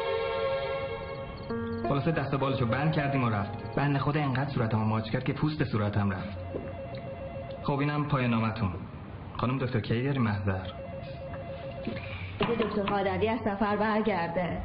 خلاصه دست و بالشو بند کردیم و رفت. بند خدا انقدر صورتمو ماچ کرد که پوست صورتم رفت. خب اینم پای نامتون. خانم دکتر کی بیاریم محضر؟ دکتر قادری از سفر برگرده.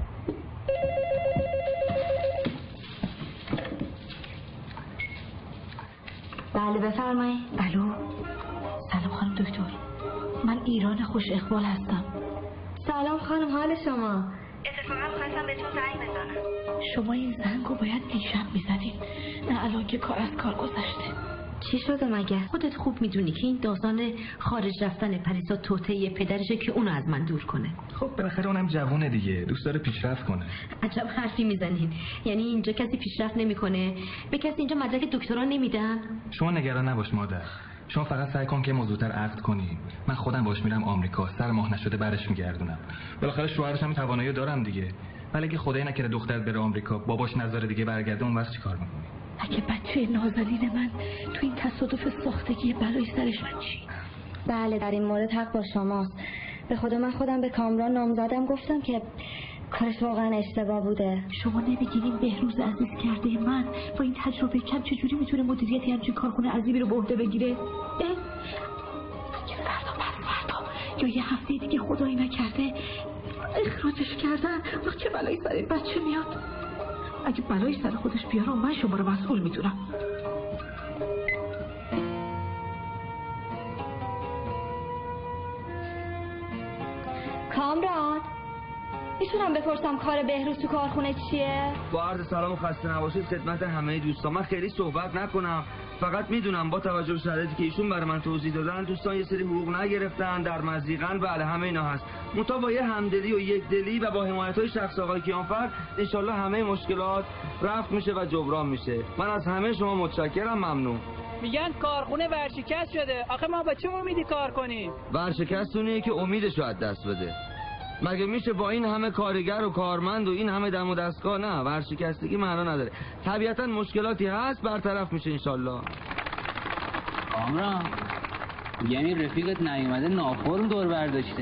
بله بفرمایید. الو. سلام خانم دکتر. من ایران خوش اقبال هستم. سلام خانم، حال شما؟ اتفاقا خواستم بهتون زنگ بزنم. شما این زنگو باید دیشب میزدین، نه الان که کار از کار گذشته. چی شده مگه؟ خودت خوب میدونی که این داستان خارج رفتن پریسا توطئه پدرشه که اونو از من دور کنه. خب بالاخره اونم جوونه دیگه، دوست داره پیشرفت کنه. عجب حرفی میزنین. یعنی اینجا کسی پیشرفت نمیکنه؟ به کسی اینجا مدرک دکترا نمیدن؟ شما نگران نباش مادر. شما فقط سعی کن که موضوع‌تر عقد کنی. من خودم باش میرم آمریکا، سر ماه نشده برش میگردونم. بالاخره شوهرش هم توانایی دارم دیگه. ولی اگه خدای نکرده دخترت بره آمریکا، باباش نظر دیگه برگرده، اون وقت چیکار می‌کنی؟ اگه بچه نازنین من تو این تصادف ساختگی بلای سرش من چی؟ بله در این مورد حق با شماست. به خدا من خودم به کامران نامزدم گفتم که کارش واقعا اشتباه بوده. شما نمیگین این بهروز عزیز کرده من با این تجربه کم چجوری میتونه مدیریت همچین کارخونه عظیمی رو به عهده بگیره؟ اگه فردا پس فردا یا یه هفته دیگه خدایی نکرده اخراجش کردن، وقت چه بلایی سر این بچه میاد؟ اگه بلایی سر خودش بیاره من شما رو مسئول میدونم. کامران میتونم بپرسم کار بهروز تو کارخونه چیه؟ با عرض سلام و خسته نباشید خدمت همه دوستان. من خیلی صحبت نکنم، فقط میدونم با توجه به شرایطی که ایشون برای من توضیح دادن دوستان یه سری حقوق نگرفتن، در مضیقن. بله همه اینا هست. منتها با یه همدلی و یک دلی و با حمایت‌های شخص آقای کیانفر انشالله همه مشکلات رفع میشه و جبران میشه. من از همه شما متشکرم، ممنون. میگن کارخونه ورشکست شده. آخه ما با چه امیدی کار کنیم؟ ورشکستونیه که امیدشو از دست بده. مگه میشه با این همه کارگر و کارمند و این همه دم و دستگاه؟ نه، ورشکستگی معنا نداره. طبیعتا مشکلاتی هست برطرف میشه انشالله. کامران یعنی رفیقت نیومده نافرم دور برداشته.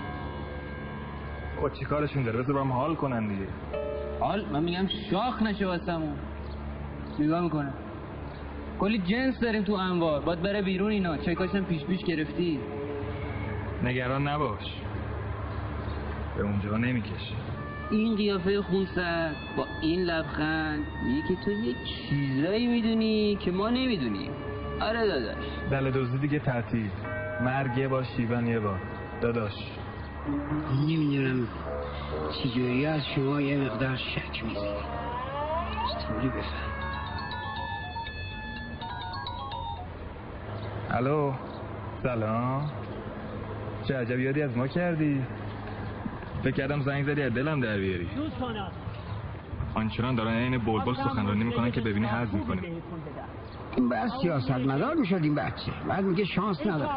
خب چیکارشون داره؟ بذار برام حال کنن دیگه. حال؟ من میگم شاخ نشه واسمون. نگاه میکنه کلی جنس داریم تو انبار، باید بره بیرون اینا. چای کاشم پیش گرفتی. نگران نباش، به اونجا نمیکشه. این قیافه خونسرد با این لبخند میگه که تو یه چیزایی میدونی که ما نمیدونیم. آره داداش. دل دوزی دیگه تعطیل، مرگ یه بار شیون یه بار داداش. نمیدونم چجوری از شما یه مقدار شک میزنی. چطوری بفهم؟ الو سلام. چه عجب یادی از ما کردی؟ فکر کردم زنگ زدی از دلم در بیاری. آنچنان دارن عین بلبل سخنرانی میکنن که ببینی هضم میکنیم. این باید سیاستمدار میشد این بچه. بعد میگه شانس نداره.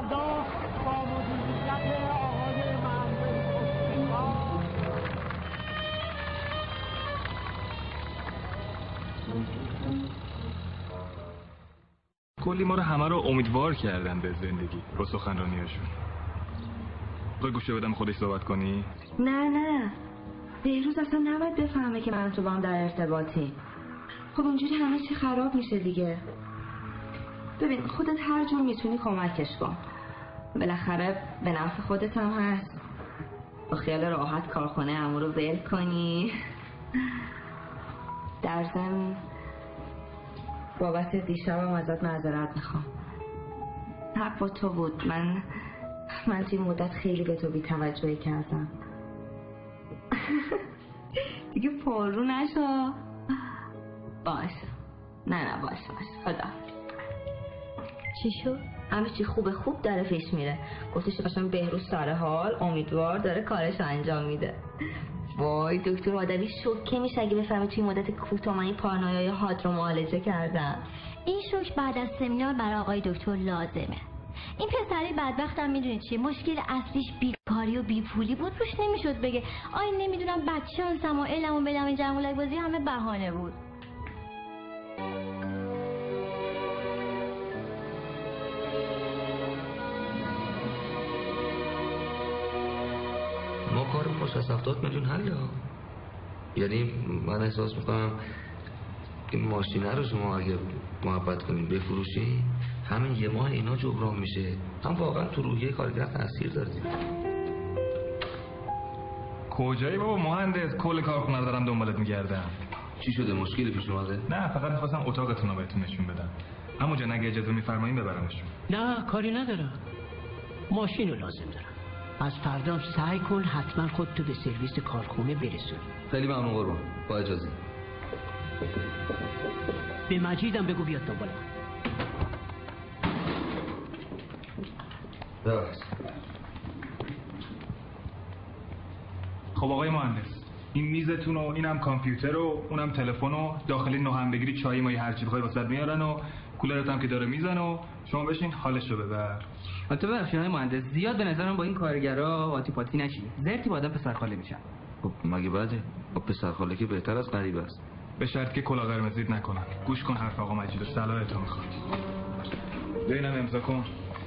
کلی ما رو همه رو امیدوار کردن به زندگی با سخنرانیاشون. تو گوشه بدم خودش صحبت کنی؟ نه بهروز اصلا نباید بفهمه که من تو با هم در ارتباطی. خب اونجوری همه چی خراب میشه دیگه. ببین خودت هر جور میتونی کمکش کن. بالاخره به نفع خودت هم هست. با خیال راحت کارخونه عمو رو ول کنی. در ضمن بابت دیشبم ازت معذرت میخوام. حق با تو بود. من توی مدت خیلی به تو بی‌توجهی کردم. دیگه پررو نشو. باشه. نه باشه خدا. چی شد؟ همه چی خوب داره پیش میره. گفتش قشنگ بهروز سر حال، امیدوار داره کارش انجام میده. وای دکتر آدمی شوکه میشه اگه بفهمه توی مدت کوتاه من این پارانویای حاد رو معالجه کردم. این شوک بعد از سمینار برای آقای دکتر لازمه. این پسری بدبختم میدونی چیه؟ مشکل اصلیش بیکاری و بیپولی بود. روش نمیشد بگه آی نمیدونم بچه‌ام و علمو بدم این جنگولک بازی همه بهانه بود. ما کارم باشه از 70 میلیون حله. یعنی من احساس میکنم این ماشینه رو شما اگه محبت کنیم بفروشی همین یه ماه اینا جبران میشه. هم واقعا تو روحیه کارگر تاثیر داره. کجایی بابا مهندس؟ کل کارخونه رو دارم دنبالت میگردم. چی شده؟ مشکلی پیش اومده؟ نه فقط میخواستم اتاقتون رو بهتون نشون بدم. اما جان اگه اجازه میفرمایید ببرمشون. نه کاری ندارم. ماشین رو لازم دارم. از فردا سعی کن حتما خودتو به سرویس کارخونه برسونی. خیلی ممنون قربان. با اجازه. به مجیدم بگو بیاد دنبال من. درست. خب آقای مهندس این میزتون و اینم کامپیوتر و اونم تلفن و داخلی نهم بگیری چای مایی هر چی بخوای واسط میارن و کولرت هم که داره میزن و شما بشین حالشو ببر. البته ببخشید آقای مهندس زیاد به نظرم با این کارگرا آتی پاتی نشی. زرتی با آدم پسر خاله میشن. خب مگه بده؟ خب پسر خاله که بهتر از غریب است. به شرط که کلا قرمزید نکنن. گوش کن حرف آقا مجید و صلاح تو میخواد. ببینم امضا کن.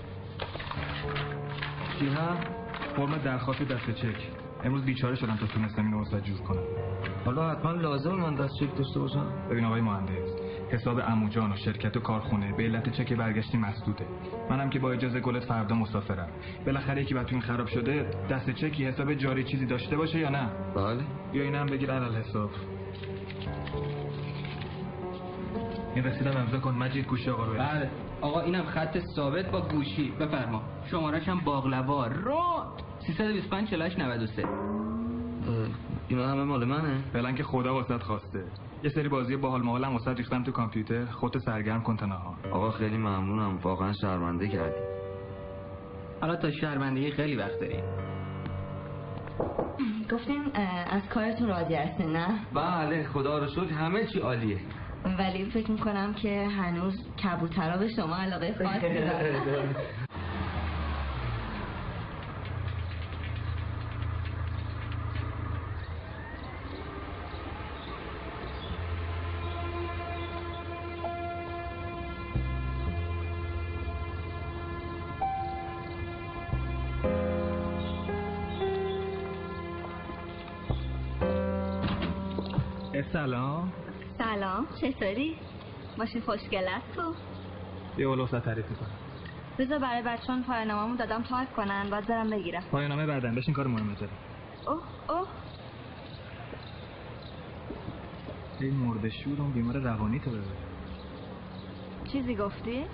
چی ها؟ فرم درخواست دست چک. امروز بیچاره شدم تا تونستم اینو واسه جور کنم. حالا حتما لازم من دست چک داشته باشم. ببین آقای مهندس حساب عموجان و شرکت و کارخونه به علت چک برگشتی مسدوده. منم که با اجازه گلت فردا مسافرم. بالاخره یکی بتون خراب شده دست چکی حساب جاری چیزی داشته باشه یا نه؟ بله. یا اینم بگیر علل حساب. این رسیدم امضا کن. مجید گوشی آقا رو. بله آقا اینم خط ثابت با گوشی. بفرما. شماره‌ش هم باقلوا رو 325 48 93. اینا همه مال منه. فعلا که خدا واسط خواسته. یه سری بازی باحال ماحال هم واسط ریختم تو کامپیوتر. خودت سرگرم کن تنها. آقا خیلی ممنونم. واقعا شرمنده کردی. حالا تا شرمندگی خیلی وقت داریم. گفتین از کارتون راضی هستین نه؟ بله خدا رو شکر همه چی عالیه. ولی فکر میکنم که هنوز کبوترها به شما علاقه خاصی دارن. سلام چطوری؟ ماشین خوشگل است تو؟ یه ولوسا تعریف میکنم. بذار برای بچه‌ها پایانامه‌مو دادم تایپ کنن بعد برم بگیرم. پایانامه بعدن بشین کار مهمه داره. اوه این مرده شورم بیمار روانی تو ببر. چیزی گفتی؟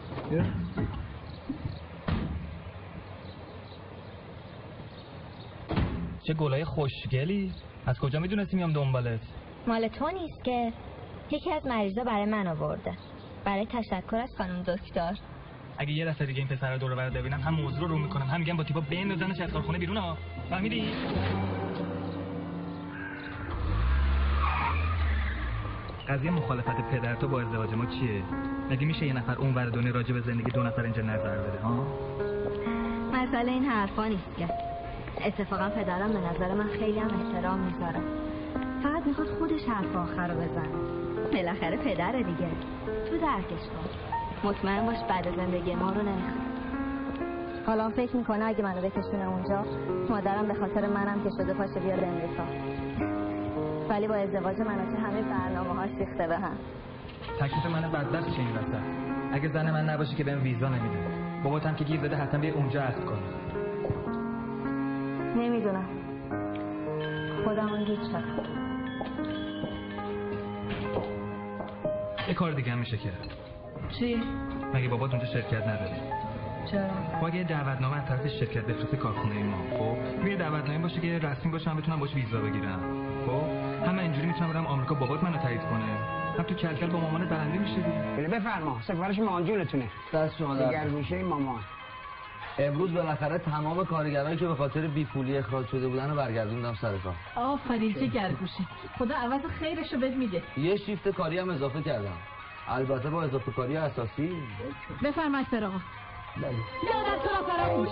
چه گلای خوشگلی. از کجا میدونستی میام دنبالت؟ مال تو نیست که یکی از مریضا برای من آورده. برای تشکر از خانم دکتر. اگه یه دفعه دیگه این پسر رو دور و بر ببینم هم موضوع رو میکنم هم میگم با تیپا بندازنش از کارخونه بیرون ها. فهمیدی؟ قضیه مخالفت پدر تو با ازدواج ما چیه؟ مگه میشه یه نفر اونور دنیا راجع به زندگی دو نفر اینجا نظر بده ها؟ مسئله این حرفا نیست که اتفاقا پدرم به نظر من خیلی هم احترام میذاره، فقط میخواد خودش حرف آخر رو بزنه. بالاخره پدره دیگه، تو درکش کن. مطمئن باش بعد زندگی ما رو نمیخواد. حالا فکر میکنه اگه منو بکشونه اونجا مادرم به خاطر منم که شده پاشه بیاد امریکا، ولی با ازدواج من که همه برنامه‌هاش ریخته به هم. تکلیف من بدبخت چه این وسط؟ اگه زن من نباشه که بهم ویزا نمیده، باباتم که گیر بده حتما بیا اونجا عقد کنه. نمیدونم، خودم گیج شدم. یه کار دیگه هم میشه کرد. چی؟ مگه بابات اونجا شرکت نداره؟ چرا؟ باید یه دعوتنامه از طرف شرکت بفرسته کارخونه ما. خب یه دعوتنامه باشه که رسمی باشه، من بتونم باش ویزا بگیرم. خب هم اینجوری میتونم برم آمریکا، بابات منو تایید کنه، هم تو کلکل با مامانت برنده میشه دیگه. بفرما، سفارش مانجونتونه. دست شما در دیگر گوشه مامان. امروز بالاخره تمام کارگرایی که به خاطر بیپولی اخراج شده بودن رو برگردوندم سر کار. آفرین چه گرگوشی، خدا عوض خیرشو بهت میده. یه شیفت کاری هم اضافه کردم، البته با اضافه کاری اساسی. بفرمایید سر آقا. یادت تو را فراموش.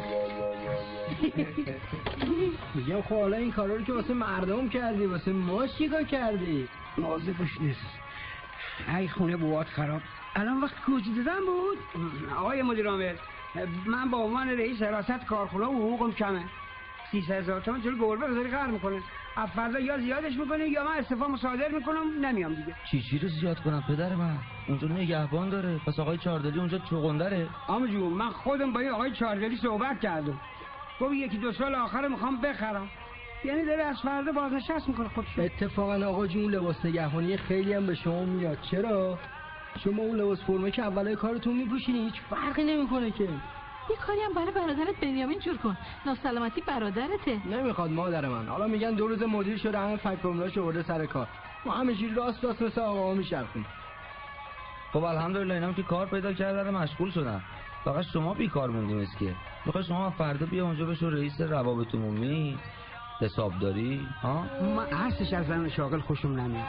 میگم خب حالا این کارا رو که واسه مردم کردی، واسه ما چیکار کردی؟ نازکش نیست. ای خونه بوات خراب. الان وقت کوچی دادن بود. آقای مدیر عامل، من با عنوان رئیس حراست کارخونه و حقوقم کمه. 300,000 تومان جلو گربه بذاری قهر میکنه. از فردا یا زیادش میکنه یا من استعفا صادر میکنم، نمیام دیگه. چی رو زیاد کنم پدر من؟ اونجا نگهبان داره، پس آقای چاردلی اونجا چغندره. آمو جون من خودم با آقای چاردلی صحبت کردم. گفت یکی دو سال آخر میخوام بخرم. یعنی داره از فردا بازنشست میکنه خودش. اتفاقا آقا جون لباس نگهبانی خیلی هم به شما میاد. چرا؟ شما اون لباس فرمه که اولای کارتون میپوشین هیچ فرقی نمیکنه که. یه کاری هم برای برادرت بنیامین جور کن، ناسلامتی برادرته. نمیخواد مادر من. حالا میگن 2 روز مدیر شده، همه فکرملاش آورده سر کار. ما همینجوری راست مثل آقا میشرخیم. خب الحمدلله اینام که کار پیدا کردن مشغول شدن. فقط شما بیکار موندین اسکیه. میخوای شما فردا بیا اونجا بشو رئیس روابط عمومی، حسابداری، ها؟ من هستش از زن شاغل خوشم نمیاد.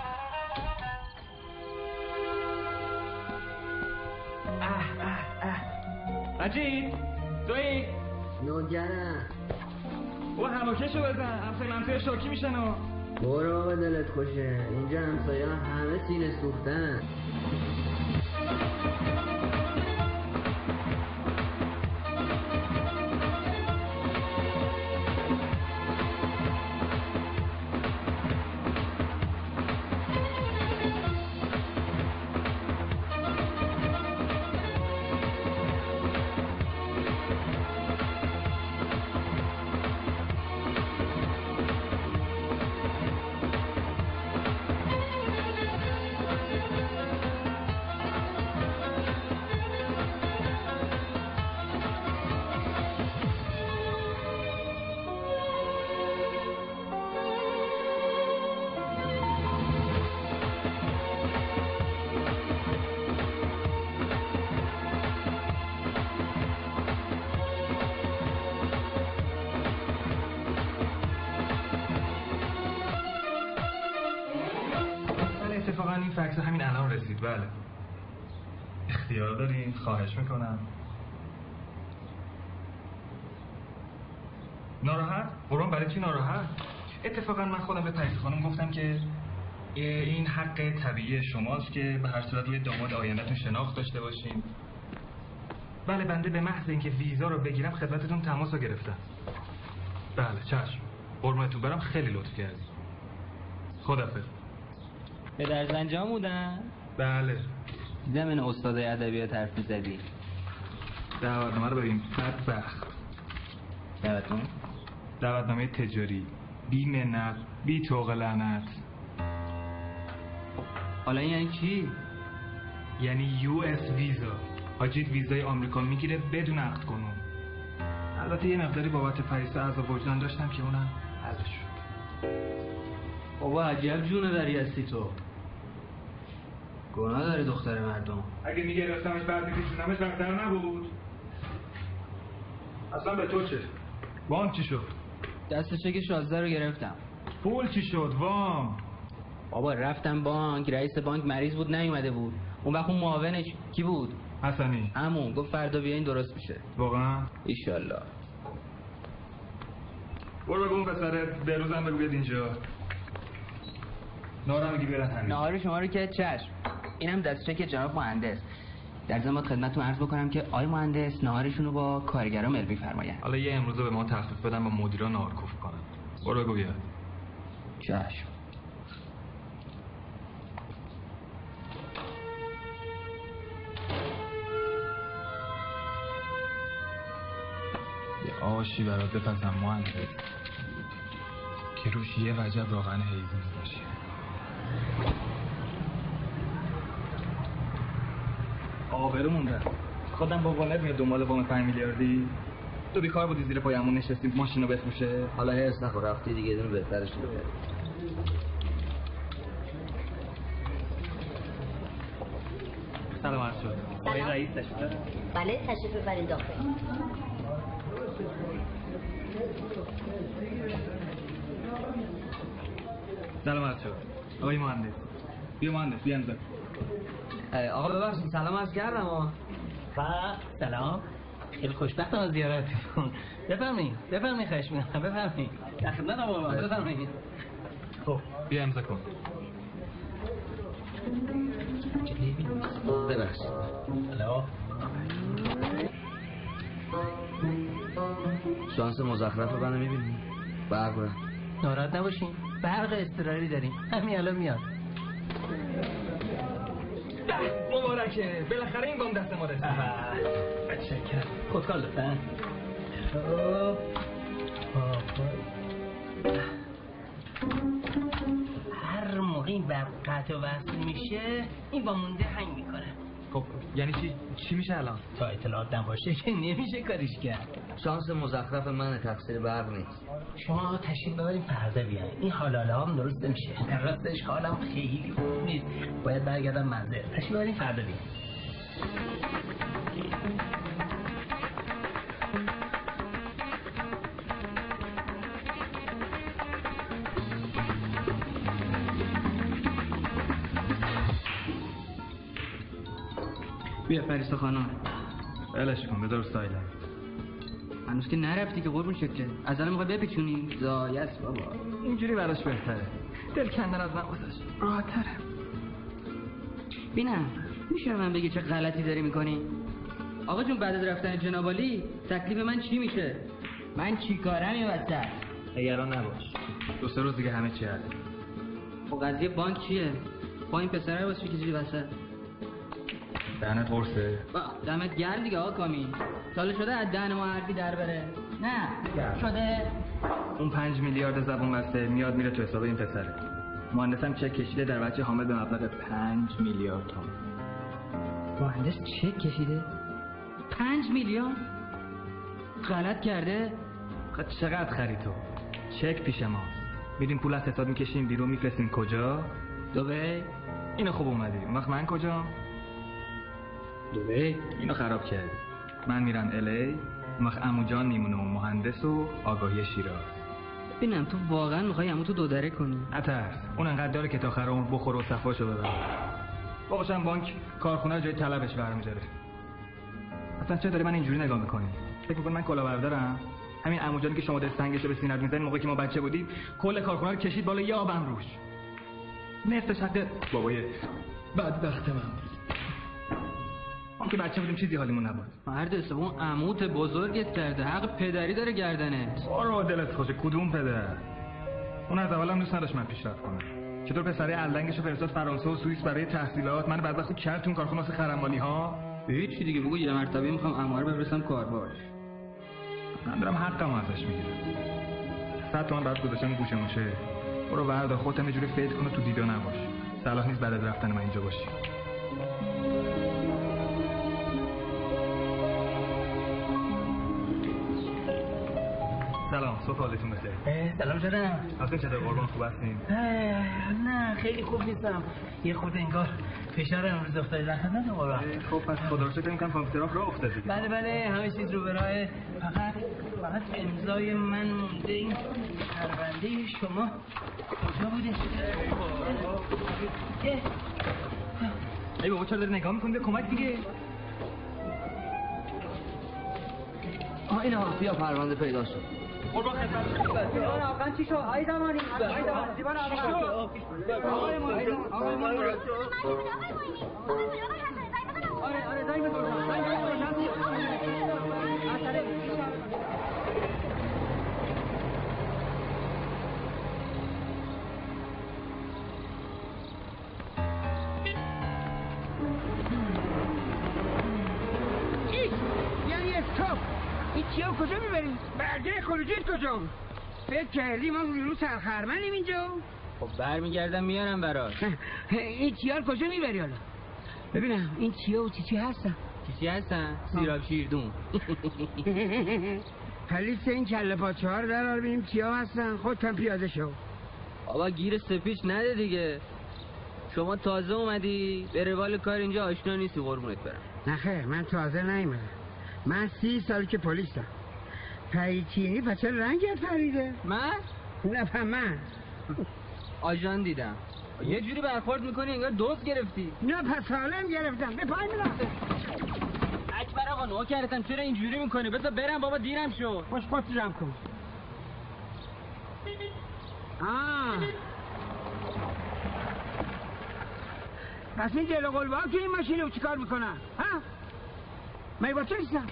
مجید دوی نوگرم او هواکشو بزن، همسایه منطقه شاکی میشن و برو آقا دلت خوشه، اینجا همسایه همه سینه سوختن. اتفاقا این فکس همین الان رسید. بله اختیار دارین، خواهش میکنم. ناراحت؟ قربان برای چی ناراحت؟ اتفاقا من خودم به پریسا خانم گفتم که این حق طبیعی شماست که به هر صورت روی داماد آینده‌تون شناخت داشته باشین. بله بنده به محض اینکه ویزا رو بگیرم خدمتتون تماس رو گرفتم. بله چشم، قربونتون برم، خیلی لطف کردی. خدافظ. پدر زنجان بودن؟ بله دیدم این استاد ادبیات حرف می‌زدی. دعوتنامه رو ببین بدبخت. دعوتنامه؟ دعوتنامه تجاری، بی منت، بی طوق لعنت. حالا این یعنی چی؟ یعنی US ویزا. حاجید ویزای آمریکا میگیره بدون عقد کنون. البته یه مقداری بابت پریسا عذاب وجدان داشتم که اونم حل شد. بابا عجب جونه داری هستی تو. گناه داره دختر مردم. اگه میگرفتمش بعد میکشونمش بهتر نبود؟ اصلا به تو چه؟ وام چی شد؟ دست چک 16 رو گرفتم. پول چی شد؟ وام بابا رفتم بانک، رئیس بانک مریض بود نیومده بود. اون وقت اون معاونش کی بود؟ حسنی. عمو گفت فردا بیاین درست میشه. واقعا؟ ایشالله. برو بگو اون پسره بهروزم بگو بیاد اینجا. نهار هم میگی بیارن همین. نهار شما رو که چشم. اینم دستچک جناب مهندس. در ضمن خدمتتون عرض بکنم که آقای مهندس نهارشون رو با کارگرا ملوی فرمایند. حالا یه امروزه به ما تخفیف بدن با مدیرا نهار کوف کنن. برو بگو بیاد. چشم. یه آشی برات بپزم مهندس که روش یه وجب روغن حیزون باشه. آبرو مونده. خودم با وانر میاد دنبال وام 5 میلیاردی. تو بیکار بودی زیر پای همون نشستی ماشینو بفروشه. حالا هرس نخور، رفتی دیگه دونه بهترش نمیاد. سلام عرض شد. آقای رئیس تشریف دارید؟ بله تشریف ببرید داخل. سلام عرض شد. آقای مهندس. بیا مهندس بیا امضا. آقا ببخشید سلام عرض کردم آقا. سلام. خیلی خوشبختم از زیارتتون. بفرمایید خواهش می‌کنم. بفرمایید. در خدمتم آقا. بفرمایید. خب بیا امضا کن. ببخشید. هلو. شانس مزخرف منو می‌بینی؟ برق برم. ناراحت نباشین. برق اضطراری داریم. همین الان میاد. مبارکه. بالاخره این بام دست ما رسید. متشکرم. خودکار لطفاً. هر موقع این برق قطع و وصل میشه این وامونده هنگ میکنه. خب یعنی چی میشه الان؟ تا اطلاعات نباشه که نمیشه کاریش کرد. شانس مزخرف منه، تقصیر برق نیست. شما تشریف ببرید فردا بیاین. این حالاله هم درست نمیشه. راستش حالم خیلی خوب نیست. باید برگردم منزل. تشریف ببرید فردا بیاین. بیا فریسا خانم. بلش کن بذار استایلم. هنوز که نرفتی که قربون شکل. از الان میخوای بپیچونی؟ زایست بابا. اینجوری براش بهتره. دل کندن از من واسش راحت‌تره. بینم میشه من بگی چه غلطی داری میکنی؟ آقا جون بعد از رفتن جناب عالی تکلیف من چی میشه؟ من چی کارم این وسط؟ نگران نباش. 2-3 روز دیگه همه چی حله. خب قضیه بانک چیه؟ با این پسره واسه چیزی وسط؟ دهنت قرصه؟ دمت گرم دیگه آقا کامی. سال شده از دهن ما حرفی در بره؟ نه شده. اون 5 میلیارد زبون بسته میاد میره تو حساب این پسره. مهندسم چک کشیده در بچه حامد به مبلغ 5 میلیارد تومان. مهندس چک کشیده؟ 5 میلیارد؟ غلط کرده؟ خب چقدر خرید تو؟ چک پیش ماست. میریم پول از حساب میکشیم بیرون میفرستیم کجا؟ دبی. اینو خوب اومدی. اون وقت من کجام؟ دبی. اینو خراب کردی. من میرم الی. اون وقت عمو جان میمونه و مهندس و آگاهی شیراز. ببینم تو واقعا میخوای عمو تو دودره کنی؟ نترس. اون انقدر داره که تا آخر عمر بخوره و صفاشو ببره. باقشم بانک کارخونه جای طلبش برمی‌داره. اصلا چه داری من اینجوری نگاه میکنی؟ فکر می‌کنی من کلاهبردارم؟ همین عمو جانی که شما در سنگشو به سینه‌ت می‌زنید موقعی که ما بچه بودیم کل کارخونه رو کشید بالا یه آبم روش. نفتش حق بابای بدبخت من. ما که بچه بودیم چیزی حالیمون نبود. مرد اون عموت بزرگت کرده، حق پدری داره گردنت. برو دلت خوشه. کدوم پدر؟ اون از اولم دوست نداشت من پیشرفت کنم. چطور پسره علنگشو فرستاد فرانسه و سوئیس برای تحصیلات، من بدبختو کرد تو کارخونه واسه خرمالی ها. هیچ دیگه بگو یه مرتبه میخوام عمو رو بفرستم کارباش. من دارم حقمو ازش میگیرم. 100 تومن بعد گذاشتم گوشه موشه. برو وردا خودت یه جوری فکر کن تو دیده نباش. صلاح نیست بعد از رفتن من اینجا باشی. سلام، صبح حالتون بخیر. سلام جانم. اصلا چطور قربان خوب هستین؟ نه خیلی خوب نیستم. یه خورده انگار فشار امروز افتاده در خدمت قربان. خب پس خدا رو شکر می‌کنم کامپیوترها راه افتاد دیگه. بله همه چیز رو به راه. فقط فقط امضای من مونده. این پرونده شما کجا بوده؟ ای بابا چرا داری نگاه میکنی؟ به کمک دیگه. اینا بیا پرونده پیدا شد. قربان خدمت. دیوار افغان چی شد؟ ای زمانی. دیوار افغان. آقای موینی. آره زنگ بزن. یعنی استاپ این چیه و کجا میبریم؟ برگه خروجیت کجا؟ فکر کردی ما رو سرخرمنیم اینجا؟ خب برمیگردم میارم برات. این چیه رو کجا میبری حالا؟ ببینم این چیه و چی هستن؟ چی هستن؟ سیراب شیردون. لیست این کله پاچه ها رو درار ببینیم چیا هستن. خودتم پیاده شو. بابا گیر سپیچ نده دیگه. شما تازه اومدی به روال کار اینجا آشنا نیستی قربونت برم. نه خیر من تازه نیومدم. من 30 سال که پلیسم. پریچینی پس چرا رنگت پریده؟ من؟ نه من آژان دیدم. یه جوری برخورد میکنی انگار دوست گرفتی. نه پس سالم گرفتم. به پای میرفته. اکبر آقا نوکرتم چرا اینجوری میکنی؟ بذار برم بابا دیرم شد. باش خودت جمع کن. پس این جلو قلبه ها که این ماشین رو چیکار میکنن؟ ها؟ من با چه نیستم؟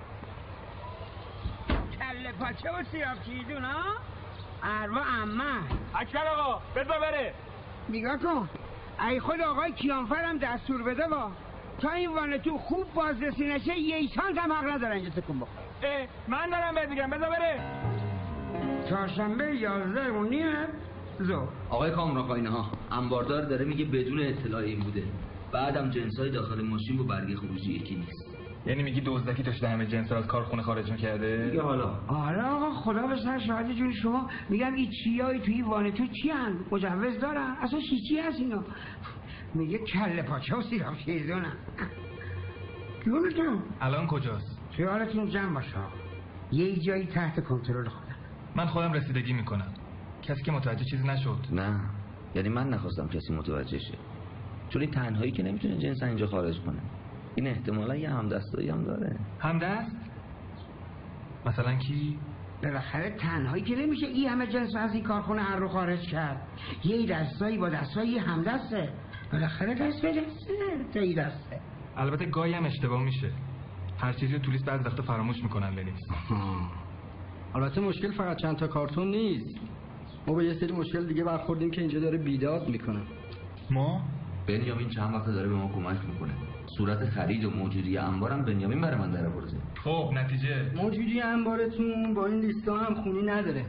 کله پاچه و سیراب چیزون ها؟ اروا امه اکبر آقا بذار بره. نگاه کن ای خود آقای کیانفرم دستور بده با تا این وانتو خوب بازرسی نشه یه سانت هم حق نداره اینجا تکون بخور. من دارم بهت میگم بذار بره. چهارشنبه 11 اونیه زو. آقای کامراخاینه ها انباردار داره میگه بدون اطلاع این بوده. بعدم جنسای داخل ماشین با برگه خروجی یکی نیست. یعنی میگی دزدکی داشته همه جنسا از کارخونه خارج میکرده؟ دیگه حالا آقا خدا به سر شاهد جون شما میگم این چیایی توی وانتو چی هن؟ مجوز دارن؟ اصلا چی هست اینا؟ میگه کله پاچه و سیراب شیردونن. جونتون الان کجاست؟ خیالتون جمع باشه یه جایی تحت کنترل خودم. من خودم رسیدگی میکنم. کسی که متوجه چیزی نشد؟ نه یعنی من نخواستم کسی متوجه شه، چون این تنهایی که نمیتونه جنس اینجا خارج کنه. این احتمالا یه همدستایی هم داره. همدست؟ مثلا کی؟ بالاخره تنهایی که نمیشه این همه جنس از این کارخونه هر رو خارج کرد. یه دستایی با دستایی همدسته. بالاخره دست به دسته تا این دسته. البته گاهی هم اشتباه میشه. هر چیزی رو تولیست بعد وقت فراموش میکنن لنیس. البته مشکل فقط چند تا کارتون نیست. ما با یه سری مشکل دیگه برخوردیم که اینجا داره بیداد میکنه. ما؟ بنیامین چند وقت داره به ما کمک میکنه. صورت خرید و موجودی انبارم بنیامین برای من در آورده. خب نتیجه؟ موجودی انبارتون با این لیستا هم خونی نداره.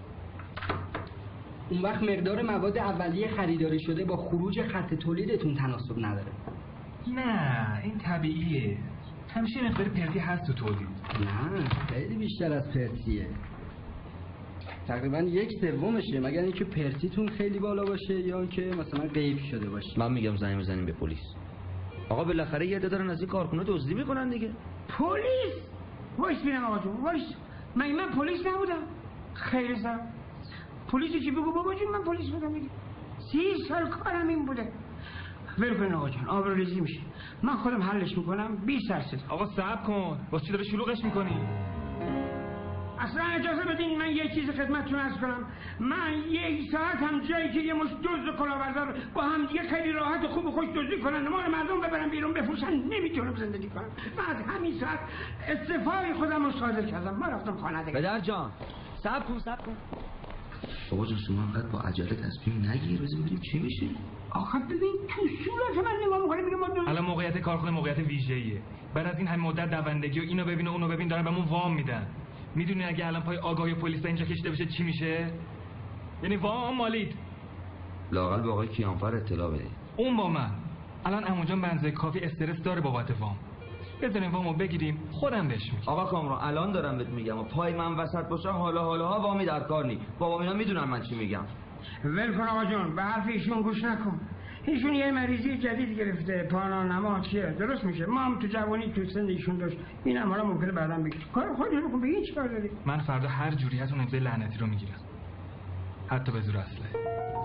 اون وقت مقدار مواد اولیه خریداری شده با خروج خط تولیدتون تناسب نداره. نه این طبیعیه. همیشه مقدار پرتی هست تو تولید. نه خیلی بیشتر از پرتیه. تقریبا 1/3 مگر اینکه پرتیتون خیلی بالا باشه یا اینکه مثلا غیب شده باشه. من میگم زنگ بزنیم به پلیس. آقا بالاخره یه عده دارن از این کارخونه دزدی میکنن دیگه. پلیس؟ وایس بینم آقا جون وایس. من پلیس نبودم. خیلی سر پلیسی که بگو بابا جون من پلیس بودم میگه 30 سال کارم این بوده. ول کن آقا جون آبروریزی میشه. من خودم حلش میکنم 20 درصد. آقا صبر کن. واسه چی داره شلوغش میکنی؟ اصلا اجازه بدین من یه چیز خدمتتون عرض کنم. من 1 ساعت هم جایی که یه مشت دزد کلاهبردار با هم دیگه خیلی راحت و خوب و خوش دزدی کنن مال مردم ببرن بیرون بفروشن نمیتونم زندگی کنم. بعد همین ساعت استعفای خودم رو صادر کردم. ما رفتم خانه دیگه. پدر جان صبر کن. بابا جان شما انقدر با عجله تصمیم نگیر. بذار ببینیم چی میشه. آخه ببین تو صورت من نگاه می‌کنه میگه ما الان موقعیت کارخونه موقعیت ویژه‌ایه. بعد از این همه مدت دوندگی و اینو ببین و اونو ببین دارن بهمون وام میدن. میدونی اگه الان پای آگاهی پلیس اینجا کشیده بشه چی میشه؟ یعنی وام مالید. لااقل به آقای کیانفر اطلاع بده. اون با من الان عموجا بنزه کافی استرس داره بابت وام. بزنیم وامو بگیریم خودم بهش میگم. آقا کامران الان دارم بهت میگم و پای من وسط باشه حالا وامی در کار نی. بابا اینا میدونن من چی میگم. ول کن آقا جون به حرف ایشون گوش نکن. ایشون یه مریضی جدید گرفته، پانانما چیه؟ درست میشه. ما هم تو جوانی تو سن ایشون داشت. این هم حالا ممکنه بعداً بگید. کار خودت رو کن، بگید چیکار داری؟ من فردا هر جوری از اون امضای لعنتی رو میگیرم. حتی به زور اصله.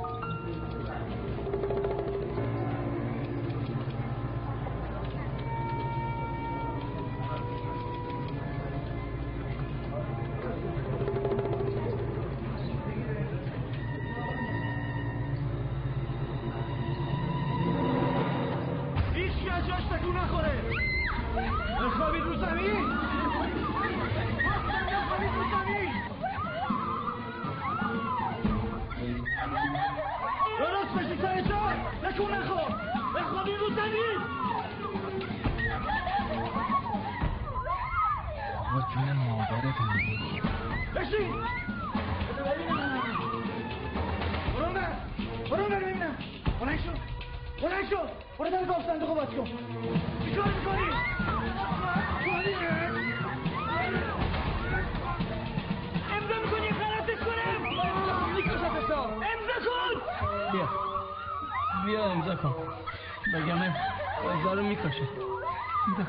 بیا امضا کن بگم امضا رو میکشه. امضا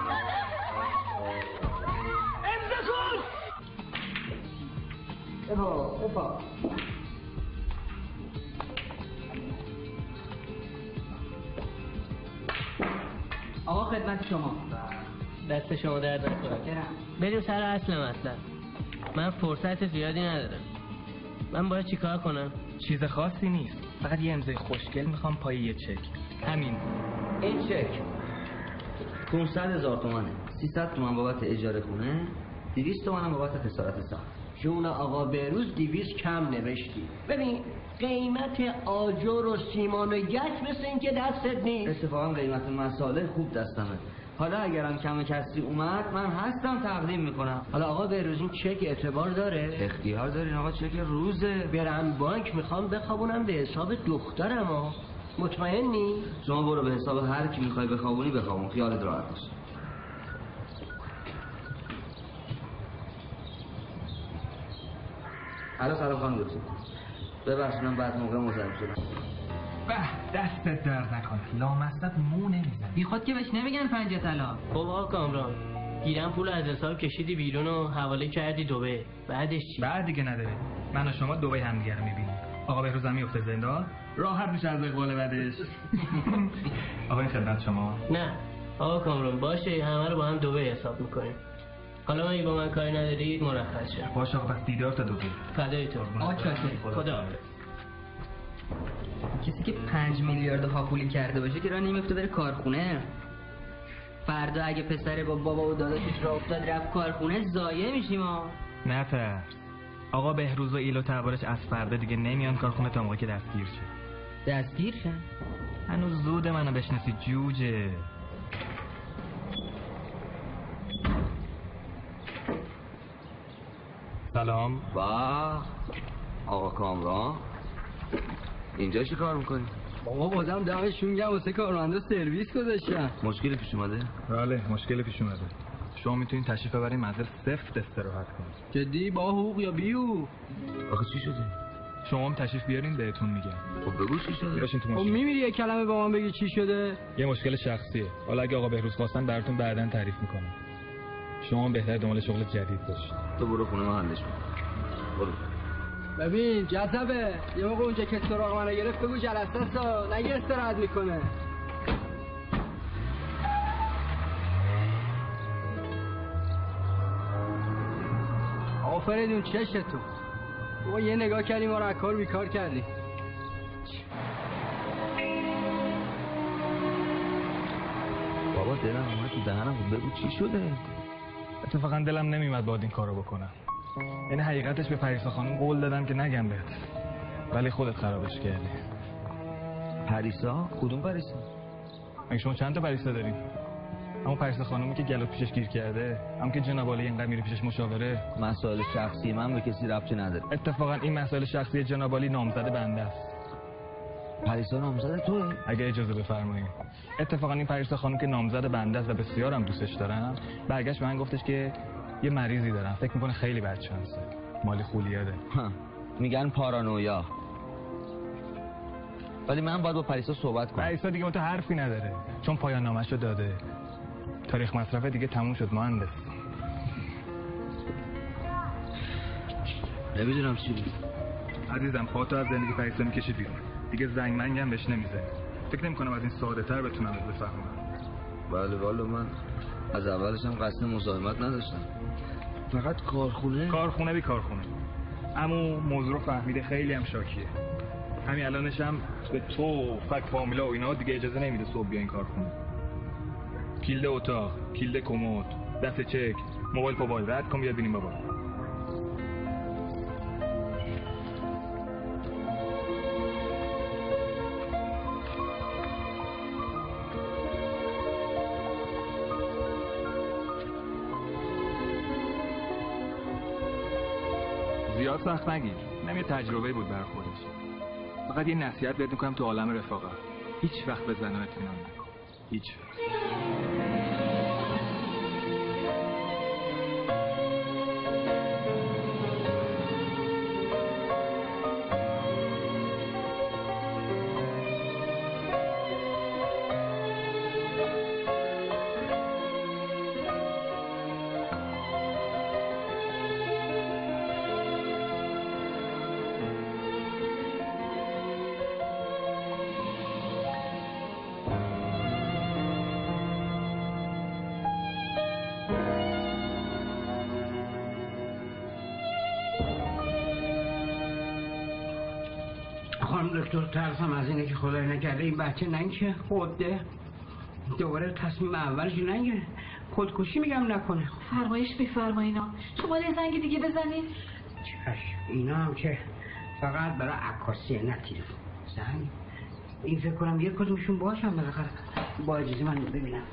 کن. ابا آقا خدمت شما. دست شما درد نکنه. بریم سر اصل مطلب. من فرصت زیادی ندارم. من باید چیکار کنم؟ چیز خاصی نیست، فقط یه امضای خوشگل میخوام پای یه چک. همین. این چک 500,000 تومانه. 300 تومان بابت اجاره خونه، 200 تومان بابت خسارت ساخت. جون آقا بهروز 200 کم نوشتی. ببین قیمت آجر و سیمان و گچ مثل این که دستت نیست. اتفاقا قیمت مساله خوب دستمه. حالا اگرم کم کسی اومد من هستم تقدیم میکنم. حالا آقا بهروز این چک اعتبار داره؟ اختیار دارین آقا، چک روزه. برم بانک میخوام بخوابونم به حساب دخترم ها. مطمئنی؟ شما برو به حساب هر کی میخوای بخوابونی بخوابون، خیالت راحت باشه. حالا سلام خانم دکتر. ببخشید من بعد موقع مزاحم شدم. به دستت درد نکنه. لامصب مو نمیزن. بی خود که بهش نمیگن 5 طلا. خب آقا کامران، گیرم پول از حساب کشیدی بیرون و حواله کردی دبی. بعدش چی؟ بعد دیگه نداره. من و شما دبی همدیگه رو میبینیم. آقا بهروز هم میفته زندان، راحت میشه از اقبال بعدش. آقا این خدمت شما. نه آقا کامران باشه، همه رو با هم دبی حساب میکنیم. حالا من با من کاری ندارید مرخص شم. باشه آقا پس دیدار تا دبی. فدای تو. آقا خدا. کسی که 5 میلیارد هاپولی کرده باشه که راه نمیفته بره کارخونه. فردا اگه پسر با بابا و داداشش راه افتاد رفت کارخونه ضایع میشیم ها. نترس. آقا بهروز و ایلو تبارش از فردا دیگه نمیان کارخونه تا موقعی که دستگیر شه. دستگیر شن؟ هنوز زود منو بشناسی جوجه. سلام. با آقا کامران اینجا چی کار میکنی؟ بابا بازم دمشون گرم واسه کارمندا سرویس گذاشتن. مشکلی پیش اومده؟ بله مشکلی پیش اومده. شما میتونین تشریف ببرین منزل سفت استراحت کنید. جدی با حقوق یا بی حقوق؟ آخه چی شده؟ شما هم تشریف بیارین بهتون میگم. خب بگو چی شده؟ باشین تو خب ماشین. میمیری یه کلمه با من بگی چی شده؟ یه مشکل شخصیه. حالا اگه آقا بهروز خواستن براتون بعداً تعریف میکنم. شما هم بهتره دنبال شغل جدید باشید. تو برو خونه ما حلش کن. برو. ببین جذبه یه موقع اونجا که سراغ منو گرفت بگو جلسه سا نگه استراحت میکنه. آفریدون چشتون. بابا یه نگاه کردی ما رو از کار بیکار کردی. بابا دلم اومد تو دهنم بگو چی شده؟ اتفاقا دلم نمیومد باید این کارو بکنم. یعنی حقیقتش به پریسا خانم قول دادم که نگم بهت، ولی خودت خرابش کردی. پریسا؟ کدوم پریسا؟ مگه شما چند تا پریسا دارین؟ اما پریسا خانومی که گلو پیشش گیر کرده، هم که جناب عالی اینقدر میره پیشش مشاوره. مسائل شخصی من به کسی ربطی نداره. اتفاقا این مسائل شخصی جناب عالی نامزد بنده است. پریسا نامزد توئه؟ اگه اجازه بفرمایید. اتفاقا این پریسا خانم که نامزد بنده است و بسیارم دوستش دارم، برگشت به من گفتش که یه مریضی دارم، فکر میکنه خیلی بدشانسه، مالی خولیاده. میگن پارانویا. ولی من باید با پریسا صحبت کنم. پریسا دیگه اون تو حرفی نداره، چون پایان نامه‌شو داده. تاریخ مصرف دیگه تموم شد مهندس. نمیدونم چی بود. عزیزم خودتو از زندگی پریسا میکشی بیرون. دیگه زنگ منگم بهش نمیزنی. فکر نمی‌کنم از این ساده‌تر بتونم بفهمم. بله والا من از اولش هم قصد مزاحمت نداشتم. فقط کارخونه بی کارخونه. عمو موضوع رو فهمیده، خیلی هم شاکیه. همین الانش هم به تو فک فامیلا و اینا دیگه اجازه نمیده صبح بیاین کارخونه. کلید اتاق، کلید کمد، دفع چک، موبایل رد کن بیا ببینیم بابا. زیاد سخت نگیر، اینم یه تجربه بود برای خودش. فقط یه نصیحت بهت میکنم تو عالم رفاقت هیچ وقت به زنها اطمینان نکن. هیچ وقت. خانم دکتر ترسم از اینه که خدای نکرده این بچه ننگه خوده دوباره تصمیم اولش ننگه خودکشی میگم نکنه. فرمایش میفرمایینا شما یه زنگ دیگه بزنید. چشم اینا هم که فقط برای عکاسی نه تلفن زنگ. این فکر کنم یه کدومشون باشم بالاخره با اجازه من ببینم.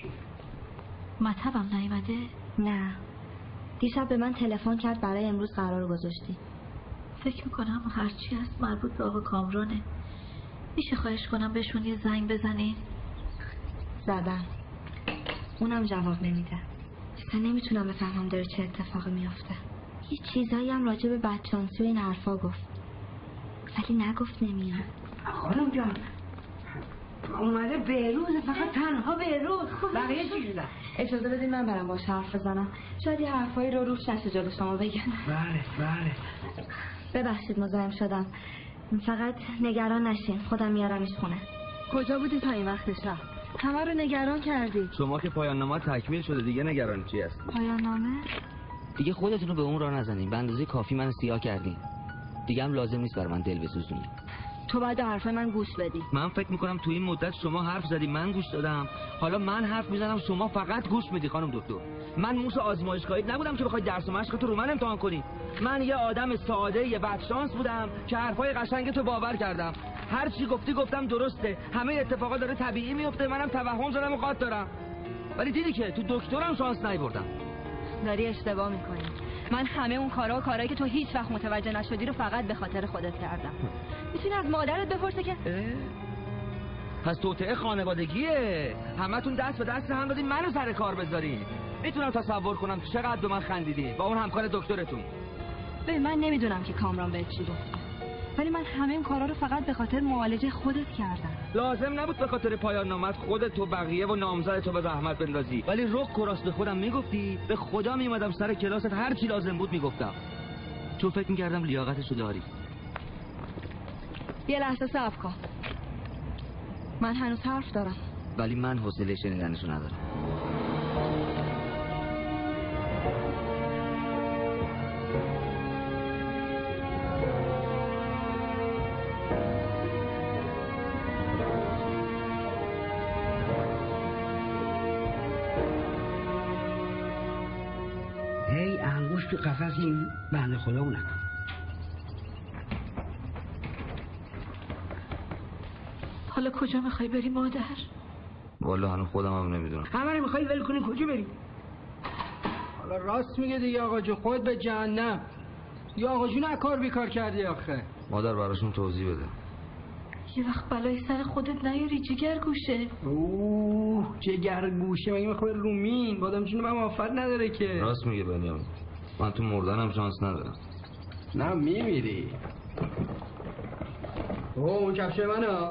مطبم نیومده؟ نه دیشب به من تلفن کرد برای امروز قرار گذاشتی. فکر میکنم هرچی هست مربوط به آقا کامرانه. میشه خواهش کنم بهشون یه زنگ بزنید؟ زدم اونم جواب نمیده. اصلا نمیتونم بفهمم داره چه اتفاقی میافته. یه چیزایی هم راجع به بدشانسی و این حرفا گفت ولی نگفت نمیاد. خانم جان اومده بهروز، فقط تنها بهروز. بقیه چی شده؟ اجازه بدین من برم باش حرف بزنم، شاید یه حرفایی رو روش نشه جلو شما بگم. بله ببخشید مزاحم شدم، فقط نگران نشین خودم میارمش خونه. کجا بودی تا این وقت شب؟ همه رو نگران کردی. شما که پایان نامه تکمیل شده دیگه نگران چی هست؟ پایان نامه؟ دیگه خودتون رو به اون راه نزنین، به اندازه کافی من سیاه کردین. دیگه هم لازم نیست بر من دل بسوزونی. تو باید حرفای من گوش بدی. من فکر میکنم تو این مدت شما حرف زدی من گوش دادم، حالا من حرف میزنم شما فقط گوش میدی. خانم دکتر من موش آزمایشگاهی نبودم که بخوای درس و مشق رو من امتحان کنی. من یه آدم ساده یه بدشانس بودم که حرفای قشنگ تو باور کردم. هر چی گفتی گفتم درسته، همه اتفاقا داره طبیعی میفته، منم توهم زدم و قاط دارم. ولی دیدی که تو دکترم شانس نیاوردم. داری اشتباه میکنی. من همه اون کارهایی که تو هیچ وقت متوجه نشدی رو فقط به خاطر خودت کردم. میتونی از مادرت بپرسه که پس توطئه خانوادگیه، همتون دست به دست هم دادین منو سر کار بذارین. میتونم تصور کنم چقدر به من خندیدی با اون همکار دکترتون. ببین من نمیدونم که کامران بهت چی گفت، ولی من همه این کارا رو فقط به خاطر معالجه خودت کردم. لازم نبود به خاطر پایان نامت خودت و بقیه و نامزدت رو به زحمت بندازی، ولی رخ کراس به خودم میگفتی، به خدا میومدم سر کلاست هر چی لازم بود میگفتم، چون فکر میکردم لیاقتشو داری. یه لحظه صبر کن، من هنوز حرف دارم. ولی من حوصله شنیدنشو ندارم. هی انگوش تو قفس این بنده خدا رو نکن. حالا کجا میخوای بری مادر؟ والا هنوز خودم هم نمیدونم. همه رو میخوای ول کنی کجا بری؟ حالا راست میگه دیگه آقا جو، خود به جهنم. یا آقا جون اکار بیکار کردی آخه. مادر براشون توضیح بده. یه وقت بلای سر خودت نیاری جگر گوشه. اوه جگر گوشه مگه میخوای رومین؟ بادم جون من موافقت نداره که. راست میگه بنیامین، من تو مردنم شانس ندارم. نه میمیری. اون کفش منه.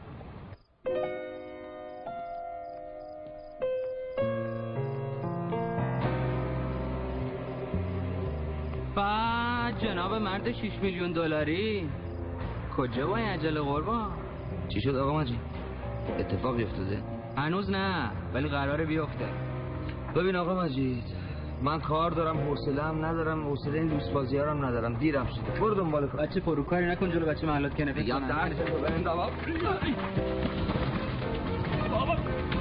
جناب مرد 6 میلیون دلاری کجا با این عجله قربان؟ چی شد آقا مجید؟ اتفاقی افتاده؟ هنوز نه ولی قراره بیفته. ببین آقا مجید، من کار دارم، حوصله‌ام ندارم، حوصله این لوس بازی‌ها رو هم ندارم، دیرم شده. برو دنبال کار. بچه پروکاری نکن جلو بچه محلات کنه. یا درس ببین بابا. بابا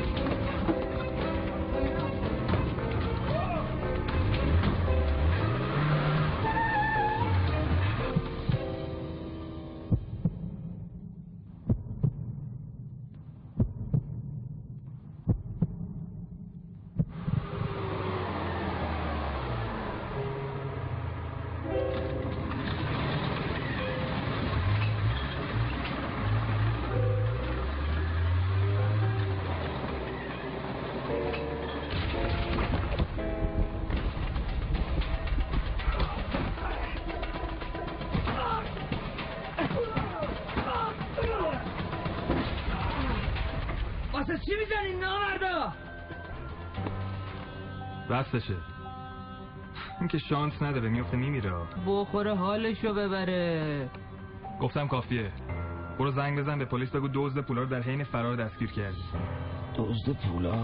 چی میزنین نامردا؟ راستشه این که شانس نداره میفته میمیره. بخوره حالشو ببره. گفتم کافیه. برو زنگ بزن به پلیس بگو دزد پولا رو در حین فرار دستگیر کردی. دزد پولا؟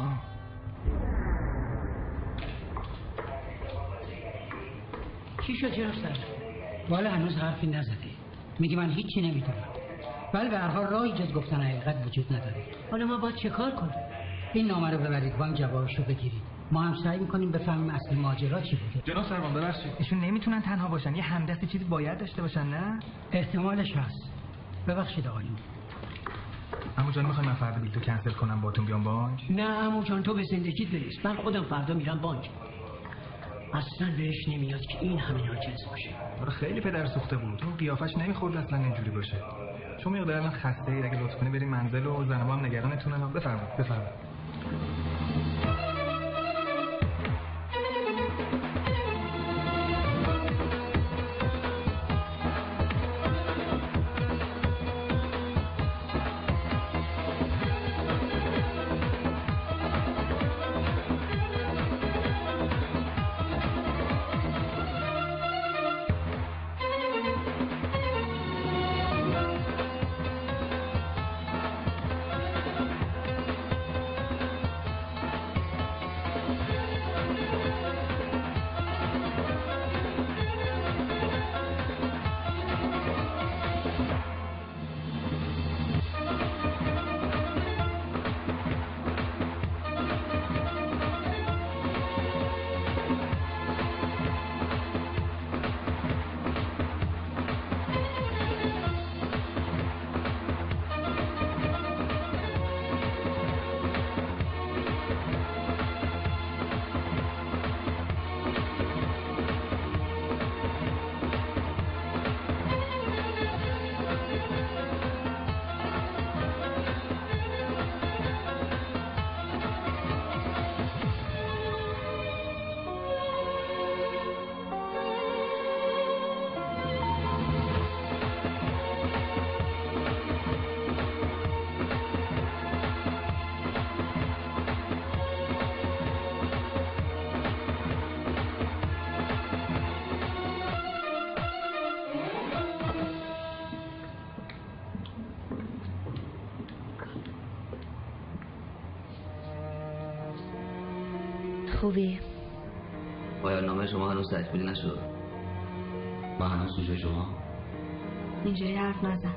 چی شد جناب سر؟ والا هنوز حرفی نزده. میگه من هیچی نمیدونم. ولی به هر حال راهی جز گفتن حقیقت وجود نداره. حالا ما باید چه کار کنیم؟ این نامه رو ببرید بانک جوابشو بگیرید. ما هم سعی میکنیم بفهمیم اصل ماجرا چی بوده. جناب سروان ببخشید ایشون نمیتونن تنها باشن، یه همدستی چیزی باید داشته باشن نه؟ احتمالش هست. ببخشید آقایون. عمو جان میخوای من فردا بیل تو کنسل کنم باهاتون بیام بانک؟ نه عمو جان تو به زندگیت برس. من خودم فردا میرم بانک. اصلا بهش نمیاد که این همه ناجنس باشه. آره خیلی پدر سوخته بود. اون قیافش نمیخورد اصلا اینجوری باشه. شما مقدار من خسته اید، اگه لطف کنی بریم منزل و زنم هم نگرانتونن. بفرمایید. خوبی؟ پایان نامه شما هنوز تکمیل نشد. من هنوز تو جای شما. اینجوری حرف نزن.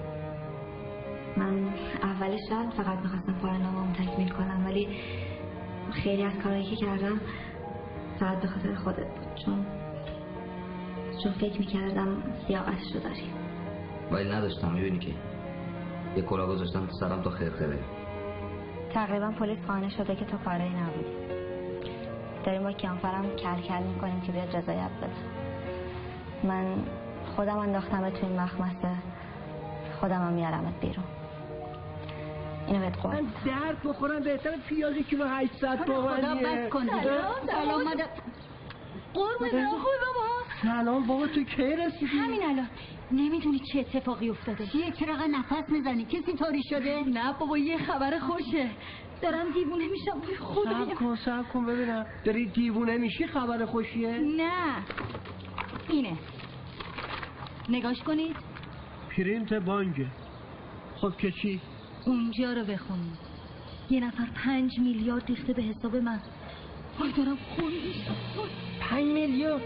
من اولش فقط میخواستم پایان نامه‌مو تکمیل کنم، ولی خیلی از کارهایی که کردم فقط به خاطر خودت بود، چون فکر میکردم سیاقتشو داری. ولی نداشتم. میبینی که یه کلاه گذاشتم تو سرم تا خرخره. تقریبا پلیس قانع شده که تو کاری نبودی. داریم با کیانفرم کل میکنیم که بیاد رضایت بده. من خودم انداختم تو این مخمسه، خودم هم میارمت بیرون. اینو بهت قول. من درد بخورم بهتر پیازی کیلو 800 تومانیه. خدا بس کن دیگه. سلام مادر. قربون برم خوبی بابا. سلام بابا، تو کی رسیدی؟ همین الان. نمیدونی چه اتفاقی افتاده؟ چیه؟ چرا نفس میزنی؟ کسی طوری شده؟ نه بابا، یه خبر خوشه. دارم دیوونه میشم. خدایا صبر کن ببینم. داری دیوونه میشی؟ خبر خوشیه؟ نه، اینه، نگاش کنید. پرینت بانکه. خب که چی؟ اونجا رو بخونید. یه نفر 5 میلیارد ریخته به حساب من. وای دارم خون میشم. 5 میلیارد؟